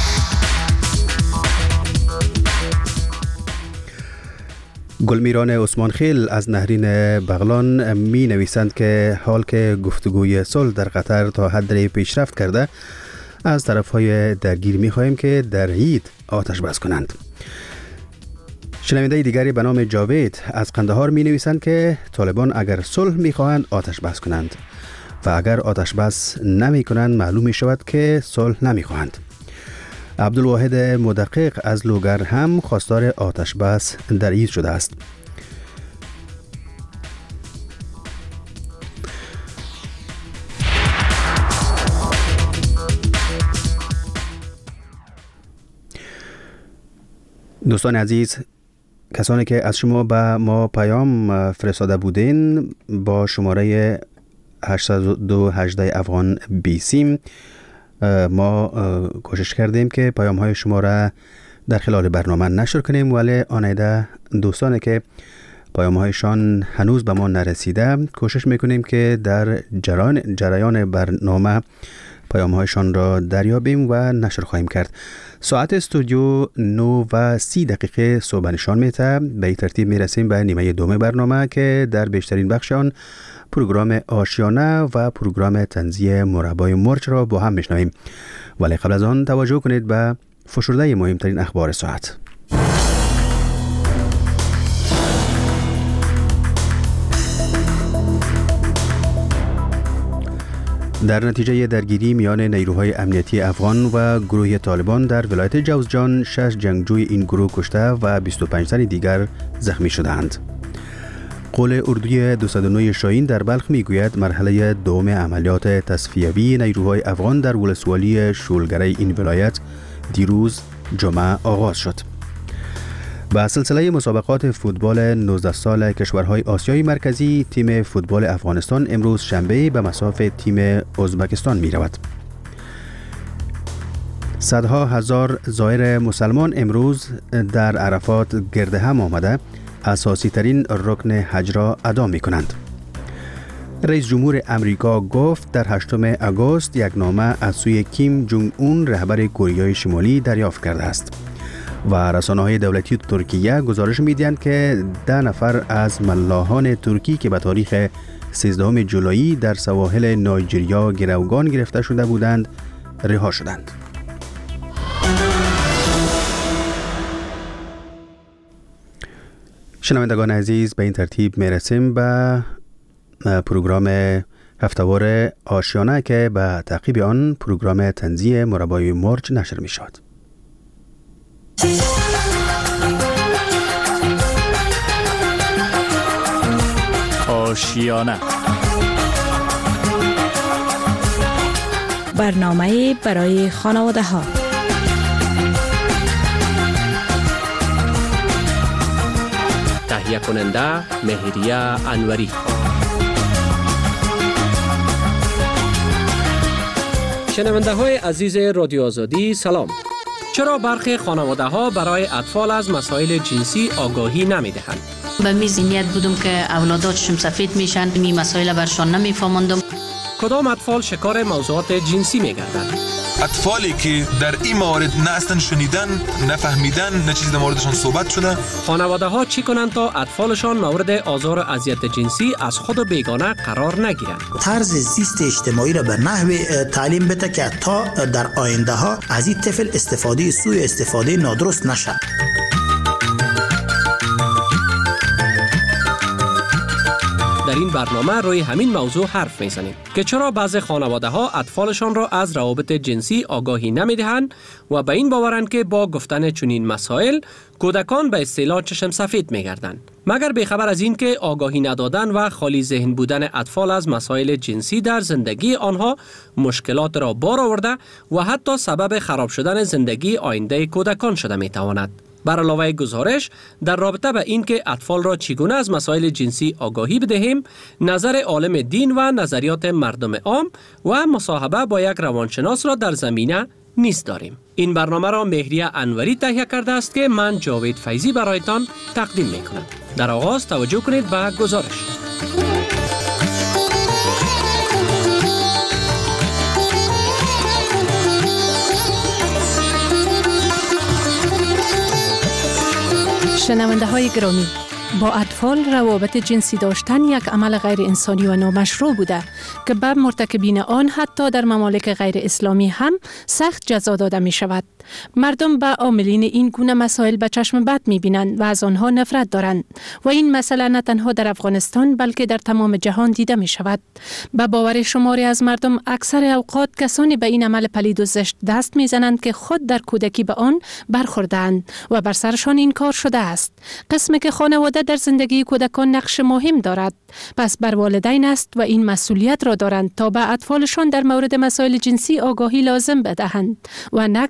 گلمیران عثمان خیل از نهرین بغلان می نویسند که حال که گفتگوی صلح در قطر تا حدی پیشرفت کرده، از طرفهای درگیر می خواهیم که در عید آتش بس کنند. شنونده دیگری به نام جاوید از قندهار می نویسند که طالبان اگر صلح می خواهند آتش بس کنند و اگر آتش بس نمی کنند معلوم می شود که صلح نمی خواهند. عبدالواحد مدقق از لوگر هم خواستار آتش بس در عید شده است. دوستان عزیز، کسانی که از شما به ما پیام فرستاده بودین با شماره هشت دو هجده افغان بیسیم ما کوشش کردیم که پیام های شما را در خلال برنامه نشر کنیم، ولی آنیده دوستانی که پیام هایشان هنوز به ما نرسیده کوشش میکنیم که در جریان جریان برنامه پیام هایشان را دریابیم و نشر خواهیم کرد. ساعت استودیو نو و سی دقیقه صبح نشان میده. به این ترتیب میرسیم به نیمه دوم برنامه که در بیشترین بخش آن پروگرام آشیانه و پروگرام تنزیه مربای مرچ را با هم میشنویم. ولی قبل از آن توجه کنید به فشرده مهمترین اخبار ساعت. در نتیجه درگیری میان نیروهای امنیتی افغان و گروه طالبان در ولایت جوزجان، شش جنگجوی این گروه کشته و بیست و پنج تن دیگر زخمی شدند. قول اردوی دویست و نه شاهین در بلخ میگوید مرحله دوم عملیات تصفیوی نیروهای افغان در ولسوالی شولگره این ولایت دیروز جمعه آغاز شد. با سلسله مسابقات فوتبال نوزده سال کشورهای آسیای مرکزی، تیم فوتبال افغانستان امروز شنبه به مصاف تیم ازبکستان می رود. صدها هزار زائر مسلمان امروز در عرفات گرد هم آمده اساسی ترین رکن حج را ادا می کنند. رئیس جمهور امریکا گفت در هشتم آگوست یک نامه از سوی کیم جونگ اون رهبر کره شمالی دریافت کرده است. و رسانه‌های دولتی ترکیه گزارش می‌دهند که ده نفر از ملاحان ترکی که به تاریخ سیزدهم جولای در سواحل نایجریا گروگان گرفته شده بودند رها شدند. شنوندگان عزیز، به این ترتیب میرسیم به پروگرام هفته‌وار آشیانه که به تعقیب آن پروگرام تنزیه مربای مرچ نشر می‌شود. آشیانه، برنامه برای خانواده ها. تهیه کننده مهریه انوری. شنونده های عزیز رادیو آزادی سلام. چرا برخی خانواده ها برای اطفال از مسائل جنسی آگاهی نمی دهند؟ به می ذهنیت بودم که اولاداتشون سفید میشن، می مسائل برشان نمیفهمندم. کدام اطفال شکار موضوعات جنسی می گردند؟ اطفالی که در این موارد نه اصلا شنیدن، نفهمیدن، نه چیزی در موردشان صحبت شده. خانواده ها چی کنند تا اطفالشان مورد آزار و اذیت جنسی از خود و بیگانه قرار نگیرند؟ طرز زیست اجتماعی را به نحو تعلیم بده که تا در آینده ها از این طفل استفاده سوء استفاده نادرست نشه. در این برنامه روی همین موضوع حرف میزنیم که چرا بعضی خانواده ها اطفالشان را از روابط جنسی آگاهی نمیدهند و به این باورند که با گفتن چنین مسائل کودکان به اصطلاح چشم سفید میگردند، مگر بیخبر از این که آگاهی ندادن و خالی ذهن بودن اطفال از مسائل جنسی در زندگی آنها مشکلات را بار آورده و حتی سبب خراب شدن زندگی آینده کودکان شده میتواند. بر علاوه گزارش در رابطه به این که اطفال را چگونه از مسائل جنسی آگاهی بدهیم، نظر عالم دین و نظریات مردم عام و مصاحبه با یک روانشناس را در زمینه نیز داریم. این برنامه را مهریه انوری تهیه کرده است که من جاوید فیضی برایتان تقدیم میکنم. در آغاز توجه کنید به گزارش. شنونده های گرامی، با اطفال روابط جنسی داشتن یک عمل غیر انسانی و نامشروع بوده که به مرتکبین آن حتی در ممالک غیر اسلامی هم سخت جزا داده می شود. مردم به عاملین این گونه مسائل به چشم بد می بینند و از آنها نفرت دارند و این مسئله نه تنها در افغانستان بلکه در تمام جهان دیده می شود. به باور شماری از مردم اکثر اوقات کسانی به این عمل پلید و زشت دست می زنند که خود در کودکی به آن برخوردند و بر سرشان این کار شده است. قسمی که خانواده در زندگی کودکان نقش مهم دارد، پس بر والدین است و این مسئولیت را دارند تا به اطفالشان در مورد مسائل جنسی آگاهی لازم بدهند و نگذارند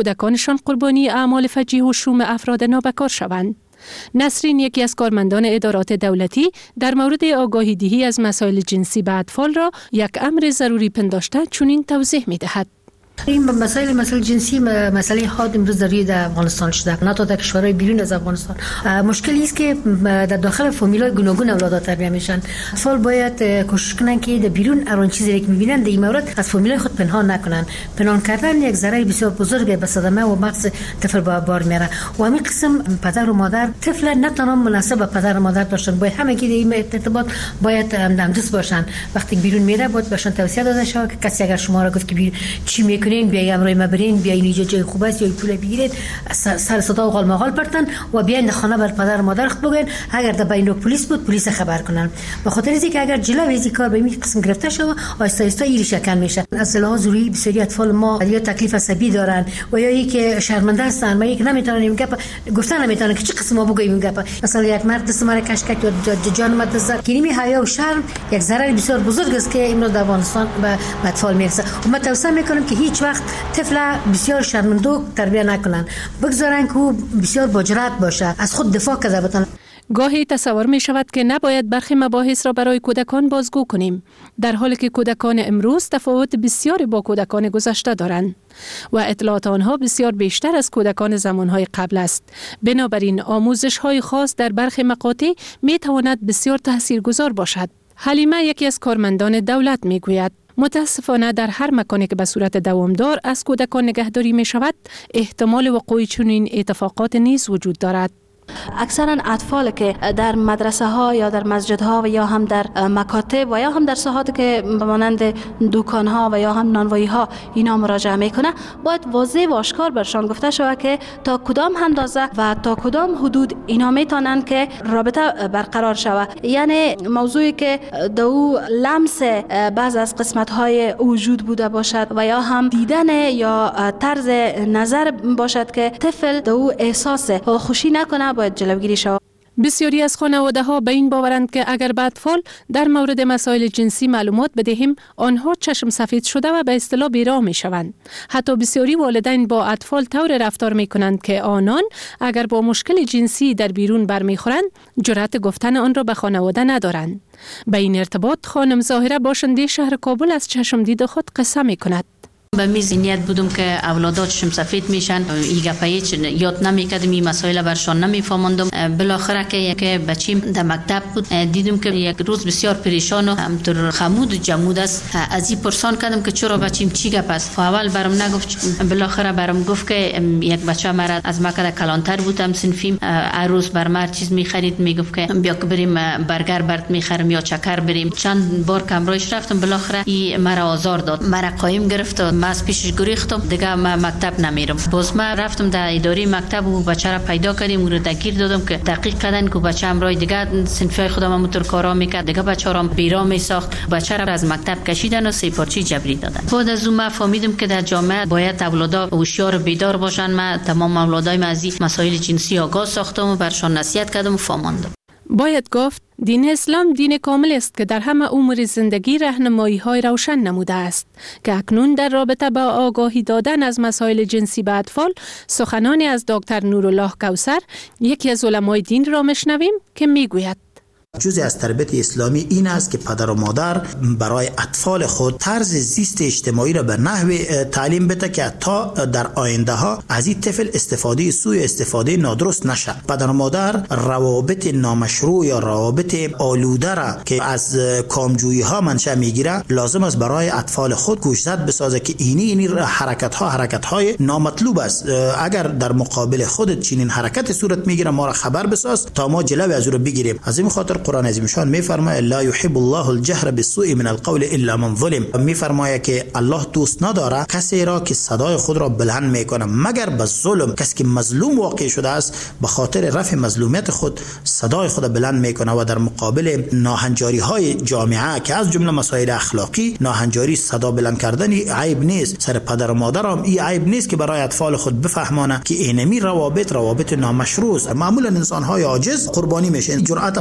کودکانشان قربانی اعمال فجیع و شوم افراد نابکار شوند. نسرین، یکی از کارمندان ادارات دولتی، در مورد آگاهی دهی از مسائل جنسی به اطفال را یک امر ضروری پنداشته چنین توضیح می دهد. این مسائل مسائل جنسی مسئله حاد امروز ضروری در افغانستان شده، نه تا در کشورهای بیرون از افغانستان. مشکلی است که در داخل فامیل‌های گوناگون اولادها تربیت میشن. اطفال باید کوشش کنن که در بیرون هر چیزی که میبینن در این مورد از فامیل‌های خود پنهان نکنن. پنهان کردن یک ضرر بسیار بزرگ به صدمه و مغز طفل بار میاره. و همین قسم پدر و مادر طفل نه تنها مناسب به پدر و مادر باشن، باید همگی در این ارتباط باید همدست باشن. وقتی بیرون میره باید بهشون توصیه داده شود که کسی اگر شما را گفت که بیرون چی میکنین، بیاین امروی ما برین، بیاین اینجا جای خوب است یا پول بگیرید، سر صدا و غالمغال پرتن و بیاین خانه بر پدر و مادر خود بگین. اگر در بین پلیس بود پلیس خبر کنن. به خاطر اینکه اگر جلوی این کار به این قسم گرفته شود آهسته آهسته این شکن میشه. اصلا ضروری بسیاری اطفال ما یا تکلیف عصبی دارن و یا اینکه شرمنده هستن، ما یک نمیتونن این گپ گفتن نمیتونن که چه قسم ما بگیم این گپ. مثلا یک مرد دست مرا کش کرد یا جان ما دست کریمی حیا و شرم یک ضرر بسیار بزرگ است که امروز در افغانستان به اطفال میرسه. و ما توصیه میکنم که هیچ وقت طفل بسیار شرمندوک تربیت نکنن، بگذارن که او بسیار با جرأت باشه، از خود دفاع کنه بتونه. گاهی تصور می شود که نباید برخی مباحث را برای کودکان بازگو کنیم، در حالی که کودکان امروز تفاوت بسیاری با کودکان گذشته دارند و اطلاعات آنها بسیار بیشتر از کودکان زمانهای قبل است. بنابراین آموزش های خاص در برخی مقاطع می تواند بسیار تاثیرگذار باشد. حلیمه، یکی از کارمندان دولت، می گوید متاسفانه در هر مکانی که به صورت دوامدار از کودکان نگهداری می شود، احتمال وقوع چنین اتفاقات نیز وجود دارد. اکثرا اطفال که در مدرسه ها یا در مسجد ها و یا هم در مکاتب و یا هم در ساحات که مانند دکان ها و یا هم نانوایی ها اینا مراجعه میکنه، باید واضح و آشکار برشان گفته شود که تا کدام اندازه و تا کدام حدود اینا میتونن که رابطه برقرار شود. یعنی موضوعی که دو لمس بعض از قسمت های وجود بوده باشد و یا هم دیدن یا طرز نظر باشد که طفل دو احساس خوشی نکنه، باید جلوگیری شود. بسیاری از خانواده ها به این باورند که اگر به اطفال در مورد مسائل جنسی معلومات بدهیم، آنها چشم سفید شده و به اصطلاح بیراه می شوند. حتی بسیاری والدین با اطفال طور رفتار می کنند که آنان اگر با مشکل جنسی در بیرون برمیخورند، جرأت گفتن آن را به خانواده ندارند. به این ارتباط خانم ظاهره، باشنده شهر کابل، از چشم دید خود قصه می کند. به میز نیت بودم که اولادات چشم سفید میشن، این گپایی یاد نمیکردم، این مسائل برشان نمیفهموندم. بالاخره که که بچیم در مکتب بود، دیدم که یک روز بسیار پریشان و همطور خمود و جمود است. از این پرسان کردم که چرا بچیم چی گپ است. اول برام نگفت، بالاخره برام گفت که یک بچه مرا از مکه کلانتر بودم صنفیم، هر روز بر مر چیز میخرید، میگفت که بیا که بریم برگر برات میخرم یا چکر بریم. چند بار کمرایش رفتم، بالاخره این مرا آزار داد، مرا قایم گرفت. ما از پیشش گریختم، دیگه ما مکتب نمیرم. باز ما رفتم در اداره مکتب و بچه را پیدا کردیم، او را دگیر دادم که تحقیق کردن که بچه امرای دیگه صنفای خودم موتور کارا میکرد، دیگه بچه را بیرا میساخت. بچه را از مکتب کشیدن و سه پارچه جبری دادن. بعد از اون ما فهمیدم که در جامعه باید اولادا هوشیار بیدار باشن. ما تمام اولادای ما از مسائل جنسی آگاه ساختم و برشان نصیحت کردم و فهماندم. باید گفت دین اسلام دین کامل است که در همه امور زندگی راهنمایی های روشن نموده است که اکنون در رابطه با آگاهی دادن از مسائل جنسی به اطفال سخنانی از دکتر نورالله کوثر، یکی از علمای دین، را میشنویم که میگوید جزء از تربیت اسلامی این است که پدر و مادر برای اطفال خود طرز زیست اجتماعی را به نحو تعلیم بده که تا در آینده ها از این طفل استفاده سوء استفاده نادرست نشه. پدر و مادر روابط نامشروع یا روابط آلوده را که از کامجویی ها منشأ میگیره لازم است برای اطفال خود گوشزد بسازه که اینی اینی حرکت ها حرکت های نامطلوب است. اگر در مقابل خودت چنین حرکت صورت میگیره ما را خبر بساز تا ما جلوی از او را بگیریم. از این خاطر قرآن عظیم شان میفرماید لا يحب الله الجهر بالسوء من القول الا من ظلم. میفرماید که الله دوست نداره کسی را که صدای خود را بلند میکنه مگر به ظلم. کسی که مظلوم واقع شده است به خاطر رفع مظلومیت خود صدای خود بلند میکنه و در مقابل ناهنجاری های جامعه که از جمله مسائل اخلاقی ناهنجاری صدا بلند کردن عیب نیست. سر پدر و مادر هم این عیب نیست که برای اطفال خود بفهمانه که اینمی روابط روابط نامشروع است. معمولا انسان های عاجز قربانی میشن. جرأت پدر و مادر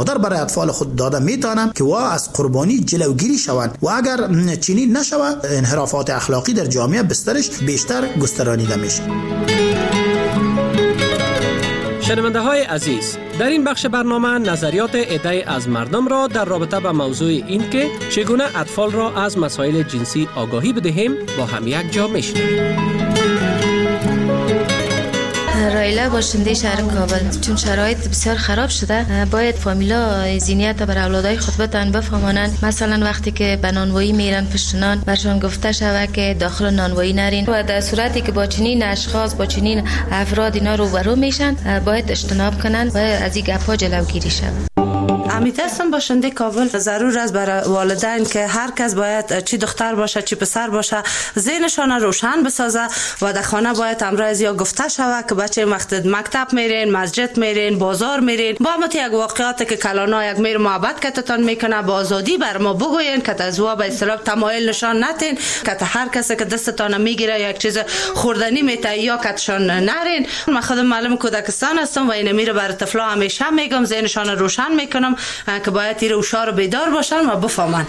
مادر برای اطفال خود داده میتونند که وا از قربانی جلوگیری شوند و اگر چنین نشود انحرافات اخلاقی در جامعه بسترش بیشتر گسترانیده میشه. شنونده های عزیز، در این بخش برنامه نظریات عده‌ای از مردم را در رابطه با موضوع این که چگونه اطفال را از مسائل جنسی آگاهی بدهیم با هم یک جا میشنویم. رایلا باشنده شهر کابل، چون شرایط بسیار خراب شده باید فامیلا ذهنیت بر اولادای خود بتن بفهمانند. مثلا وقتی که به نانوایی میرن پشت نان برشان گفته شود که داخل نانوایی نرین و در صورتی که با چنین اشخاص با چنین افراد اینا روبرو میشن باید اجتناب کنن و از این گپ‌ها جلوگیری شود. امیت هستم باشنده کابل. ضرور است برای والدین که هر کس باید چی دختر باشه چی پسر باشه ذهنشان روشن بسازه و در خانه باید امروز یا گفته شود که بچه وقت مکتب میرین، مسجد میرین، بازار میرین، با همت یک واقعیاتی که کلانا یک میر محبت کتتان میکنه با آزادی بر ما بگوین که از وا به اصطلاح تمایل نشان ندین که هر کسی که دستتان میگیره یک چیز خوردنی میته یا کتشان نرین. من خودم معلم کودکستان هستم و این میره بر طفلا همیشه میگم ذهنشان روشن میکنم که باید تیر هوشیار و بیدار باشن و بفهمن.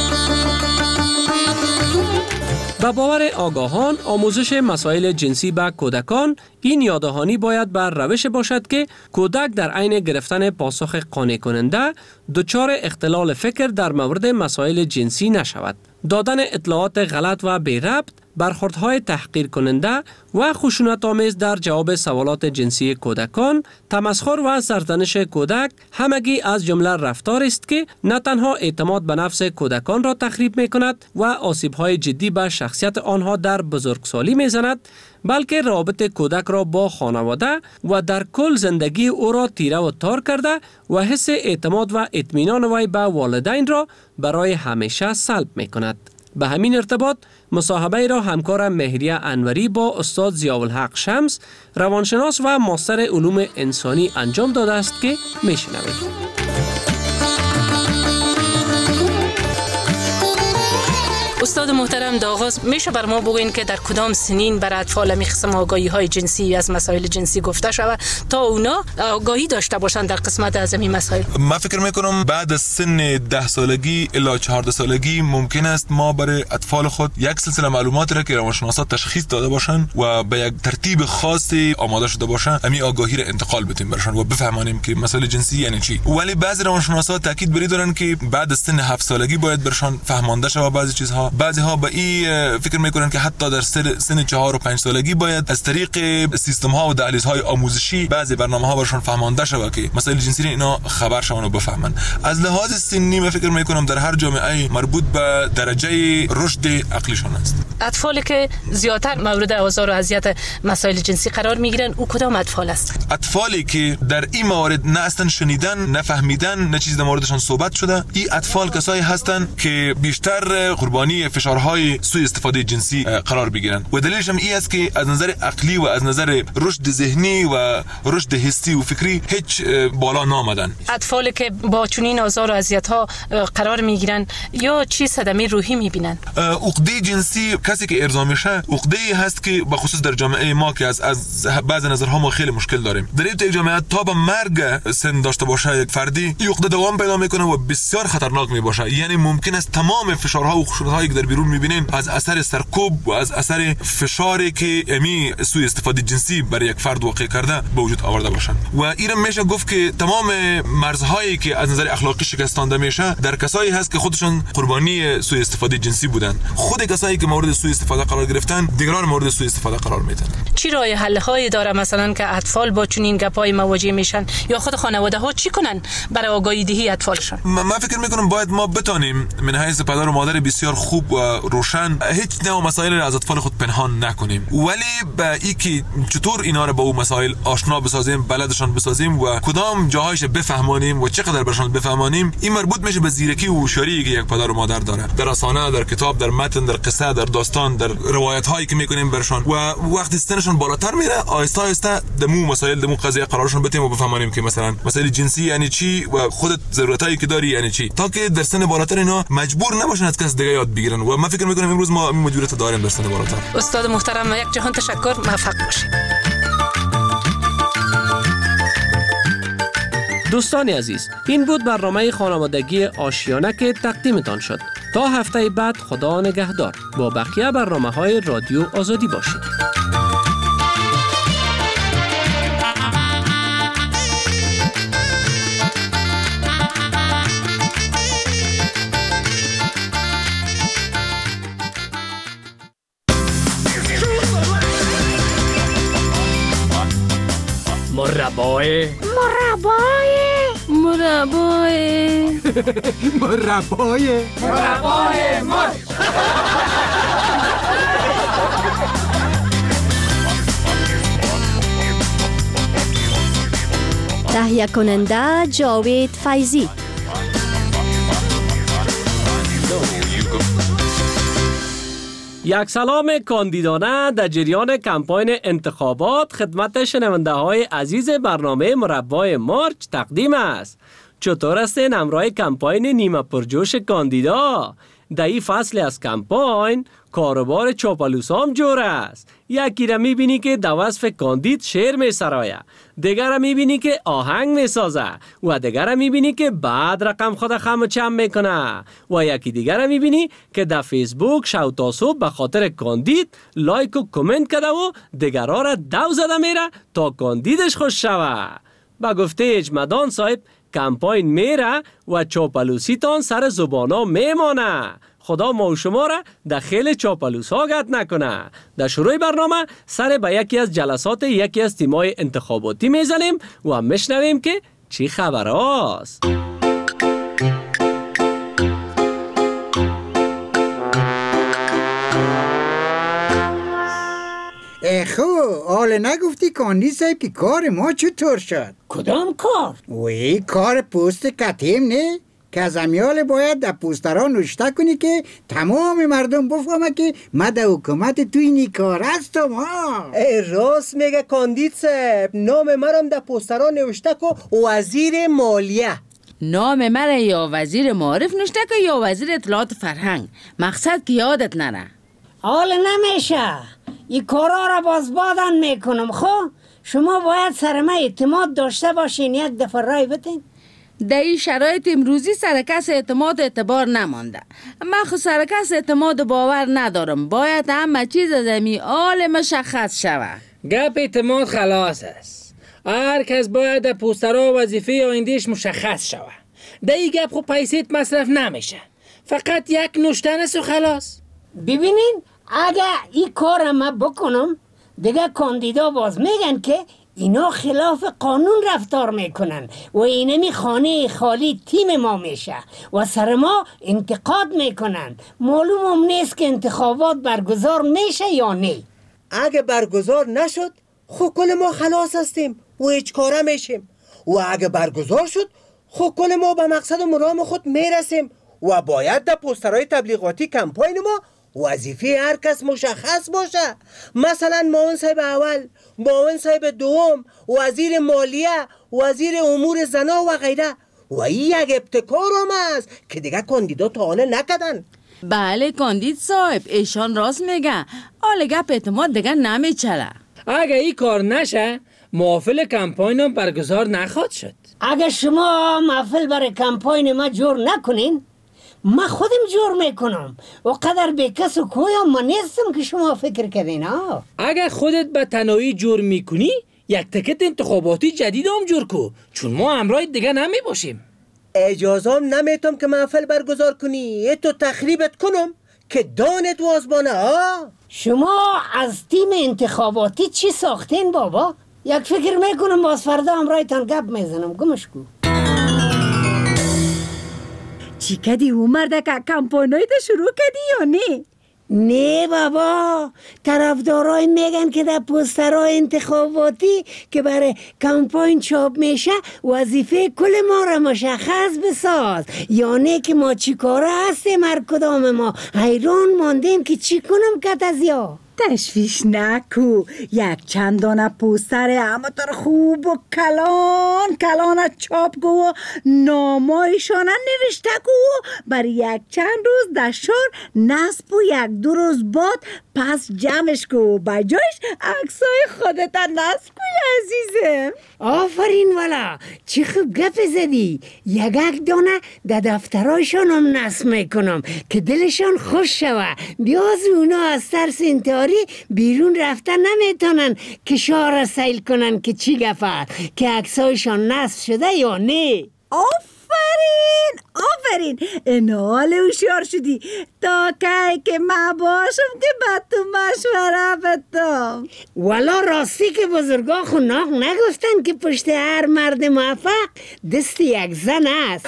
با باور آگاهان آموزش مسائل جنسی به کودکان این یاددهانی باید بر روش باشد که کودک در عین گرفتن پاسخ قانع کننده دچار اختلال فکر در مورد مسائل جنسی نشود. دادن اطلاعات غلط و بی ربط، برخوردهای تحقیر کننده و خشونت‌آمیز در جواب سوالات جنسی کودکان، تمسخر و سرزنش کودک همگی از جمله رفتار است که نه تنها اعتماد به نفس کودکان را تخریب می‌کند و آسیب‌های جدی به شخصیت آنها در بزرگسالی می‌زند، بلکه رابطه کودک را با خانواده و در کل زندگی او را تیره و تار کرده و حس اعتماد و اطمینان وی به والدین را برای همیشه سلب می‌کند. به همین ارتباط مصاحبه را همکار مهریه انوری با استاد ضیاءالحق شمس، روانشناس و ماستر علوم انسانی انجام داده است که میشنوید. استاد محترم، در آغاز میشه بر ما بگوین که در کدام سنین بر اطفال می قسم آگاهی های جنسی از مسائل جنسی گفته شود تا اونا آگاهی داشته باشند در قسمت از این مسائل؟ من فکر میکنم بعد از سن ده سالگی الی چهارده سالگی ممکن است ما برای اطفال خود یک سلسله معلومات را که روانشناسا تشخیص داده باشند و به یک ترتیب خاصی آماده شده باشند امی آگاهی را انتقال بدیم برشان و بفهمانیم که مسائل جنسی یعنی چی. ولی بعضی روانشناسا تاکید بری دارن که بعد از سن هفت سالگی باید برشان فهمانده شود بعضی چیزها. بعضی ها به این فکر میکنن که حتی در سن چهار و پنج سالگی باید از طریق سیستم ها و دهلیز های آموزشی بعضی برنامه ها برشان فهمانده شود که مسائل جنسی اینا خبر شون و بفهمن. از لحاظ سنی من فکر میکنم در هر جامعه مربوط به درجه رشد عقلیشان است. اطفالی که زیاتر مورد آزار و اذیت مسائل جنسی قرار میگیرن او کدام اطفال است؟ اطفالی که در این موارد نه اصلا شنیدن، نه فهمیدن، نه چیز در موردشان صحبت شده، این اطفال کسایی هستند که بیشتر قربانی فشارهای سوء استفاده جنسی قرار بگیرن و دلیلش هم این است که از نظر عقلی و از نظر رشد ذهنی و رشد حسی و فکری هیچ بالا نامدن. اطفالی که با چنین آزار و اذیت‌ها قرار میگیرن یا چی صدمه روحی میبینن؟ عقده جنسی کسی که ارضا میشه عقده هست که به خصوص در جامعه ما که از از بعض نظرها ما خیلی مشکل داریم. در این جامعه تا به مرگ سن داشته باشه یک فردی این عقده دوام پیدا میکنه و بسیار خطرناک میباشه. یعنی ممکن است تمام فشارها و خشونت‌هایی که در بیرون میبینیم از اثر سرکوب و از اثر فشاری که امی سوء استفاده جنسی برای یک فرد واقع کرده به وجود آورده باشند. و این میشه گفت که تمام مرزهایی که از نظر اخلاقی شکستانده میشه در کسایی هست که خودشون قربانی سوء استفاده جنسی بودن. خود کسایی که مورد سوء استفاده قرار گرفتن دیگران مورد سوء استفاده قرار میدن. چی راه حل هایی داره مثلا که اطفال با چنین گپای مواجه میشن یا خود خانواده ها چی کنن برای آگاهی دهی اطفالشون؟ من فکر میکنم باید ما بتونیم من حیث پدر و مادر بسیار خوب و روشن هیچ نوع مسائل را از اطفال خود پنهان نکنیم، ولی به این که چطور اینا رو با اون مسائل آشنا بسازیم، بلدشان بسازیم و کدام جاهایش بفهمانیم و چقدر برشان بفهمانیم، این مربوط میشه به زیرکی و هوشیاری که یک پدر و مادر داره در افسانه، در کتاب، در متن، در قصه، در داستان، در روایت هایی که میکنیم برشان و وقتی سنشون بالاتر میره آهسته آهسته دمو مسائل دمو قضیه قرارشون بدیم و بفهمانیم که مثلا مسائل جنسی یعنی چی و خودت ضرورتایی که داری یعنی چی، تا که در سن بالاتر اینا مجبور نباشن از کس دیگه یاد بگیرن. و من فکر میکنم امروز ما این مجبوریت داریم در سن بالاتر. استاد محترم یک جهان تشکر، موفق باشید. دوستان عزیز، این بود برنامه خانوادگی آشیانه که تقدیمتان شد. تا هفته بعد خدا نگهدار. با بقیه برنامه های رادیو آزادی باشید. مربای مربای مربای مربای مربای مار تهیه کننده جاوید فیضی. یک سلام کاندیدانه در جریان کمپاین انتخابات خدمت شنونده های عزیز برنامه مربای مارچ تقدیم است. چطور هستین همراه کمپاین نیمه پرجوش کاندیدا؟ در این فصل از کمپاین کاروبار چاپلوسام جور است. یکی را میبینی که در وصف کاندید شعر میسرایه، دیگر را میبینی که آهنگ میسازه و دیگر را میبینی که بعد رقم خود خم چم میکنه و یکی دیگر را میبینی که در فیسبوک شو تا صبح به خاطر کاندید لایک و کامنت کرده و دیگرها را دو زده میره تا کاندیدش خوش شوه. با گفته اجمدان صاحب کمپاین میره و چاپلوسیتان سر زبانا میمانه. خدا ما و شما را در خیل چاپلوس ها گت نکنه. در شروع برنامه سر به یکی از جلسات یکی از تیمای انتخاباتی میزنیم و میشنویم که چی خبر هاست. خو حالا نگفتی کاندید صاحب که کار ما چطور شد؟ کدام کار؟ وی کار پوست کتیم نه؟ که از امیال باید در پوسترها نوشته کنی که تمام مردم بفهمه که ما در حکومت توی اینی کار هستم ها. راست میگه کاندید صاحب، نام مرم در پوسترها نوشته که وزیر مالیه. نام مرا یا وزیر معارف نوشته که یا وزیر اطلاعات فرهنگ، مقصد که یادت نره. حال نمیشه، این کارا را باز بادن میکنم. خب شما باید سر من اعتماد داشته باشین، یک دفعه رای بتین. در این شرایط امروزی سرکس اعتماد اعتبار نمانده. من خود سرکس اعتماد باور ندارم. باید همه چیز از امی آل مشخص شود. گپ اعتماد خلاص است. هر کس باید در پوسترها وظیفه آیندهش مشخص شود. در این گپ خود پیسیت مصرف نمیشه، فقط یک نوشتن است و خلاص. ببینین اگه این کار ما بکنم دیگه کاندیدا باز میگن که اینا خلاف قانون رفتار میکنن و اینمی خانه خالی تیم ما میشه و سر ما انتقاد میکنن. معلوم هم نیست که انتخابات برگزار میشه یا نه. اگه برگزار نشد خب کل ما خلاص هستیم و هیچ کاره میشیم، و اگه برگزار شد خب کل ما به مقصد و مرام خود میرسیم و باید در پوسترهای تبلیغاتی کمپاین ما وظیفه هر کس مشخص باشه. مثلا معاون صاحب اول، معاون صاحب دوم، وزیر مالیه، وزیر امور زنا و غیره. و این یک ابتکار هم است که دیگه کاندیدا تا حالا نکردن. بله کاندید صاحب، ایشان راست میگه. حالا گپ اعتماد دیگه نمیچله. اگه این کار نشه محافل کمپاین هم برگزار نخواهد شد. اگه شما محفل برای کمپاین ما جور نکنین ما خودم جور میکنم و قدر به کس و کویم ما نیستم که شما فکر کردین ها. اگر خودت به تنهایی جور میکنی یک تکت انتخاباتی جدید هم جور کو، چون ما همراه دیگه نمی باشیم. اجازه هم نمیتم که محفل برگزار کنی، تو تخریبت کنم که دانت وازبانه ها. شما از تیم انتخاباتی چی ساختین بابا؟ یک فکر میکنم باز فردا همراهتان گپ میزنم. گمش کو. چی کدی عمر ده که کمپاینای ده شروع کدی یا نه؟ نه بابا، طرفدارای میگن که در پوسترهای انتخاباتی که برای کمپاین چاپ میشه وظیفه کل ما را مشخص بساز. یعنی که ما چی کاره هستیم، هر کدام ما حیران ماندیم که چی کنم کت از یا. تشویش نکو. یک چند دانه پوستر همطور خوب و کلان کلان چاپ گو و نامایشان نوشته گو. بر یک چند روز در شهر نصب و یک دو روز بعد پس جمعش کو. بجایش عکسای خودت نصب کوی عزیزم. آفرین والا، چی خوب گپ زدی. یک یک دانه در دفترایشان هم نصب میکنم که دلشان خوش شوه. بیاز اونا از ترس انتحاری بیرون رفتن نمیتونن که شهر سیل کنن که چی گفت، که عکسایشان نصب شده یا نه. آفرین آفرین، این حال هوشیار شدی. تا که که من باشم که بعد تو مشوره بدم. والا راستی که بزرگا خوناق نگفتن که پشت هر مرد موفق دست یک زن است.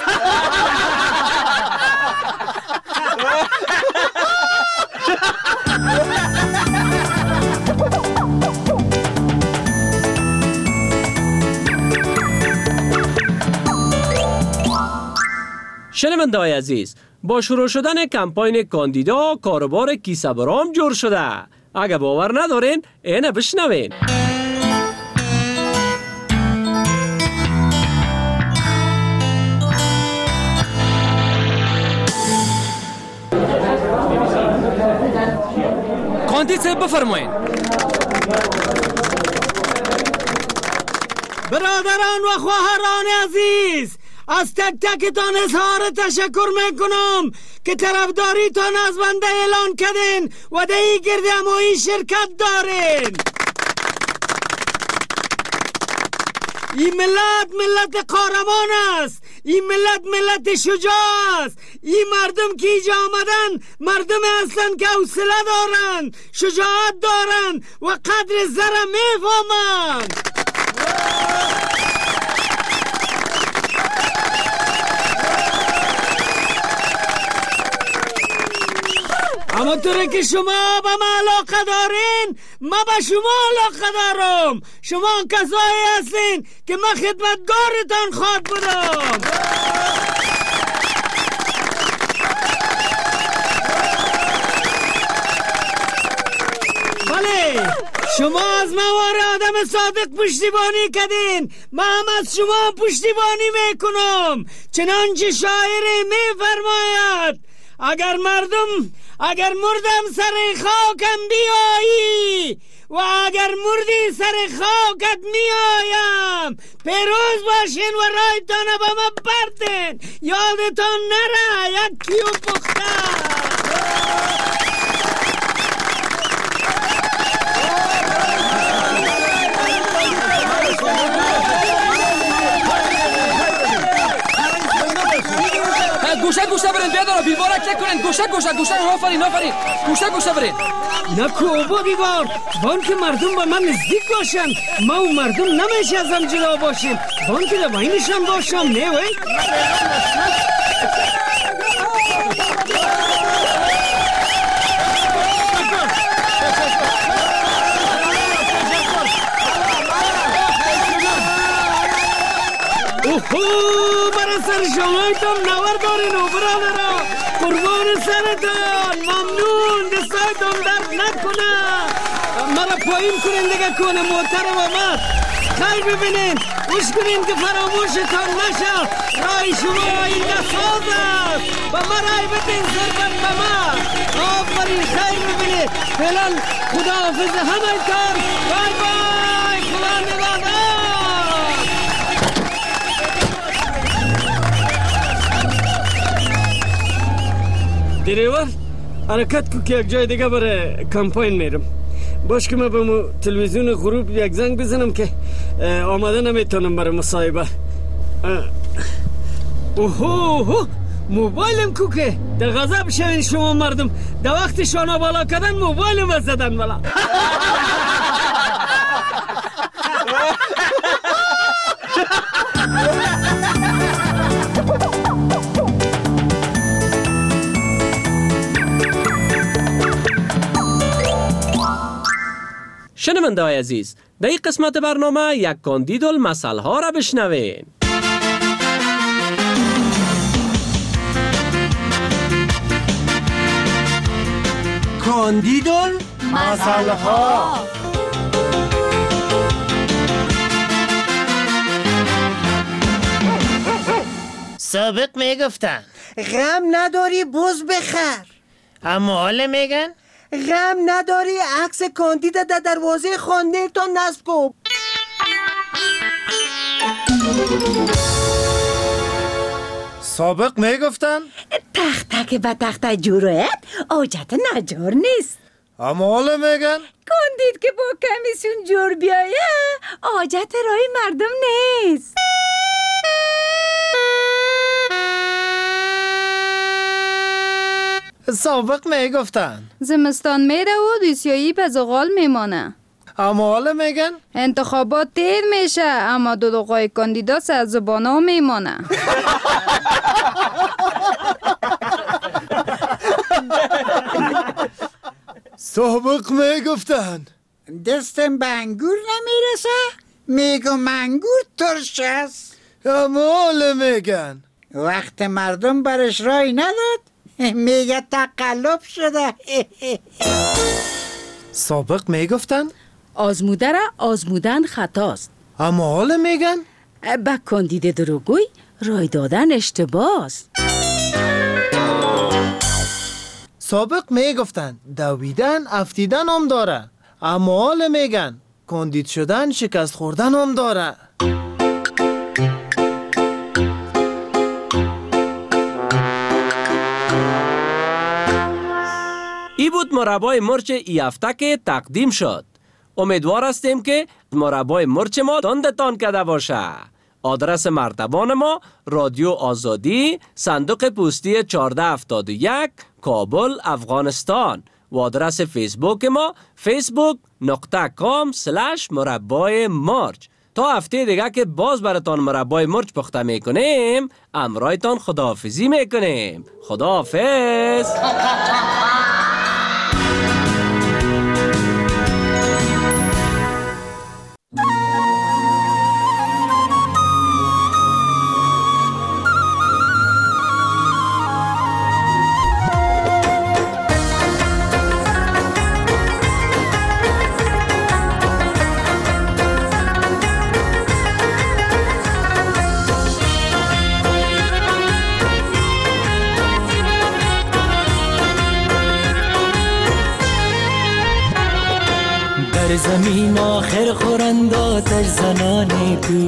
شنونده‌های عزیز، با شروع شدن کمپاین کاندیدا کاروبار کیسه برام جور شده. اگه باور ندارین اینه بشنوین. کاندید صاحب بفرمایین. برادران و خواهران عزیز، از تک تکتان اظهار تشکر میکنم که طرفداریتان از بنده اعلان کردین و در این گردهمایی شرکت دارین. این ملت ملت قهرمان است. این ملت ملت شجاع است. این مردم که اینجا آمدن مردم هستند که حوصله دارند، شجاعت دارند و قدر زر میفهمند. اما طوره که شما به من علاقه دارین، ما به شما علاقه دارم. شما کسایی هستین که من خدمتگارتان خواهد بودم. بله، شما از موار آدم صادق پشتیبانی کردین، من هم از شما پشتیبانی میکنم. چنانچه شاعر میفرماید اگر مردم اگر مردم سر خاکم بیایی و اگر مردی سر خاکت میایم، پیروز باشین و رایتان به من بردین. یادتان نره یک کیو پخته. گوشه گوشه برین بیادارا، بیوارک نکنین. گوشه گوشه گوشه آفرین آفرین گوشه گوشه برین. نکو با بیوار بان که مردم با من نزدیک باشن، ما و مردم نمیشه ازم جدا باشیم. بان که در بینشان باشم. نه وی اوهو برای سر شمایتان نور دارین و برادرها، قربان سرتان. ممنون، دستایتان درد نکنه. مرا پایین کنین دیگه کنه محترم آمد. خیر ببینین، گوش کنین که فراموشتان نشه. رای شما آینده ساز است و ما رای بدین ضربت به ما. آفرین، خیر ببینین. فعلا خداحافظ همه‌تان. بای بای، خدا نگهدار. دریور حرکت کو که یک جای دیگه برای کمپاین میرم. باش که من به مو تلویزیون غروب یک زنگ بزنم که آماده نمیتونم برای مصاحبه. اوهو موبایلم کو که در غضب شوین شما مردم. در وقت شانه بالا کردن موبایلم زدن والا. شنونده های عزیز، در این قسمت برنامه یک کاندید المثل ها را بشنوین. کاندید مسئله ها. سابق میگفتن غم نداری بز بخر، اما حالا میگن غم نداری عکس کاندید در دروازه خانه تا نصب کن. سابق میگفتن تخت تک به تخت جورایت آجت نجار نیست، اما حالا میگن کاندید که با کمیسیون جور بیایه آجت رای مردم نیست. سابق میگفتن زمستان میره و دوسیایی به زغال میمانه، اما حالا میگن انتخابات دیر میشه اما دودوقای کاندیدا سر زبانا میمانه. سابق میگفتن دستم به انگور نمیرسه میگو منگور ترش است، اما حالا میگن وقت مردم برش رای نداد میگه تقلب شده. سابق میگفتن آزموده را آزمودن خطاست، اما حالا میگن به کاندید دروگوی رای دادن اشتباه است. سابق میگفتن دویدن افتیدن هم داره، اما حالا میگن کاندید شدن شکست خوردن هم داره. ای بود مربای مرچ ای هفته که تقدیم شد. امیدوار هستیم که مربای مرچ ما تندتان کده باشه. آدرس مرتبان ما رادیو آزادی، صندوق پستی چهارده هفتاد و یک، کابل، افغانستان. و آدرس فیسبوک ما فیسبوک نقطه کام سلش مربای مرچ. تا هفته دیگه که باز براتان مربای مرچ پخته میکنیم، امرایتان خداحافظی میکنیم. خداحافظ. در زمین آخر خورند آتش زنان تو،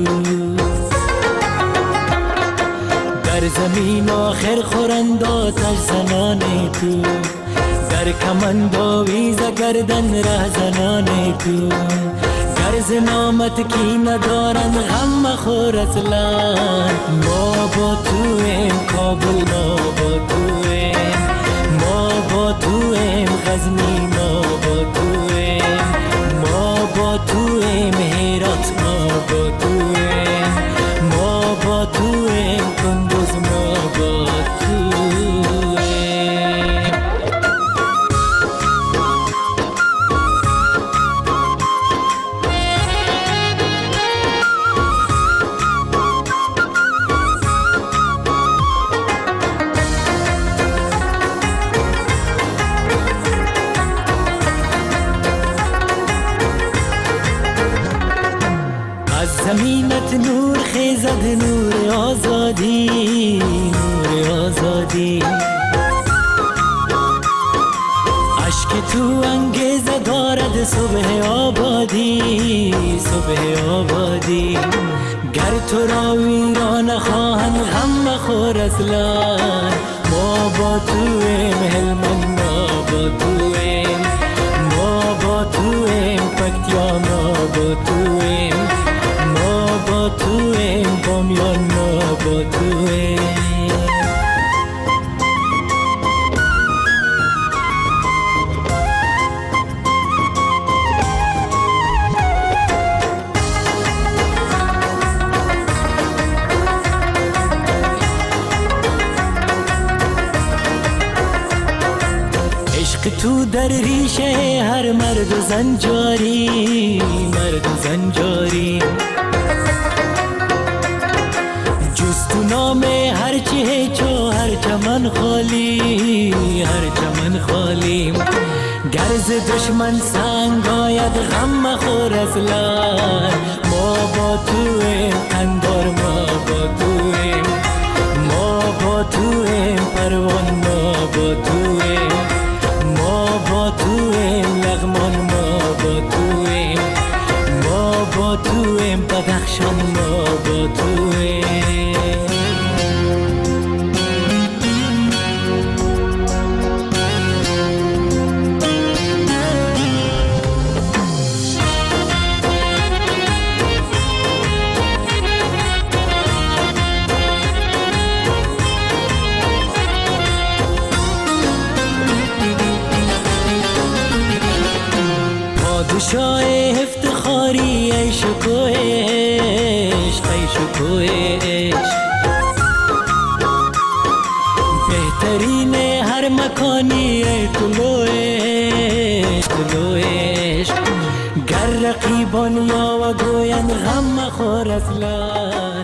در زمین آخر خورند آتش زنان تو، در کمند آویز گردن ره زنان تو، گرز نامت کی ندارن غم مخور اصلا. ما با تو ایم کابل، ما با تو ایم، ما با تو ایم غزنی، ما با تو ایم، ما با تو ایم هرات، ما با تو ایم، ما با تو ایم کندوز، ما با تو ایم. زمینت نور خیزد، نور آزادی، نور آزادی. عشق تو انگیزه دارد صبح آبادی، صبح آبادی. گر تو را ویران خواهن غم مخور اصلا. ما با تو ایم هلمند، ما با تو ایم، ما با تو ایم پکتیا، ما با تو ایم، ما با تو ایم بامیان، ما با تو ایم. عشق تو در ریشه هر مرد و زن جاری، مرد و زن جاری. تو نام هر چه چو هر چمن خالی، هر چمن خالی. گرز دشمن سنگ آید غم مخور اصلا ما با تویم اندار ما با تویم ما با تویم پروان ما با تویم ما با تویم لغمان ما با تویم ما با تویم بدخشان ما با تویم پادشاه افتخاری ای شکوه عشق ای شکوه عشق بهترین هر مکانی ای طلوع عشق طلوع عشق گر رقیبان یا و گوین غم مخور اصلا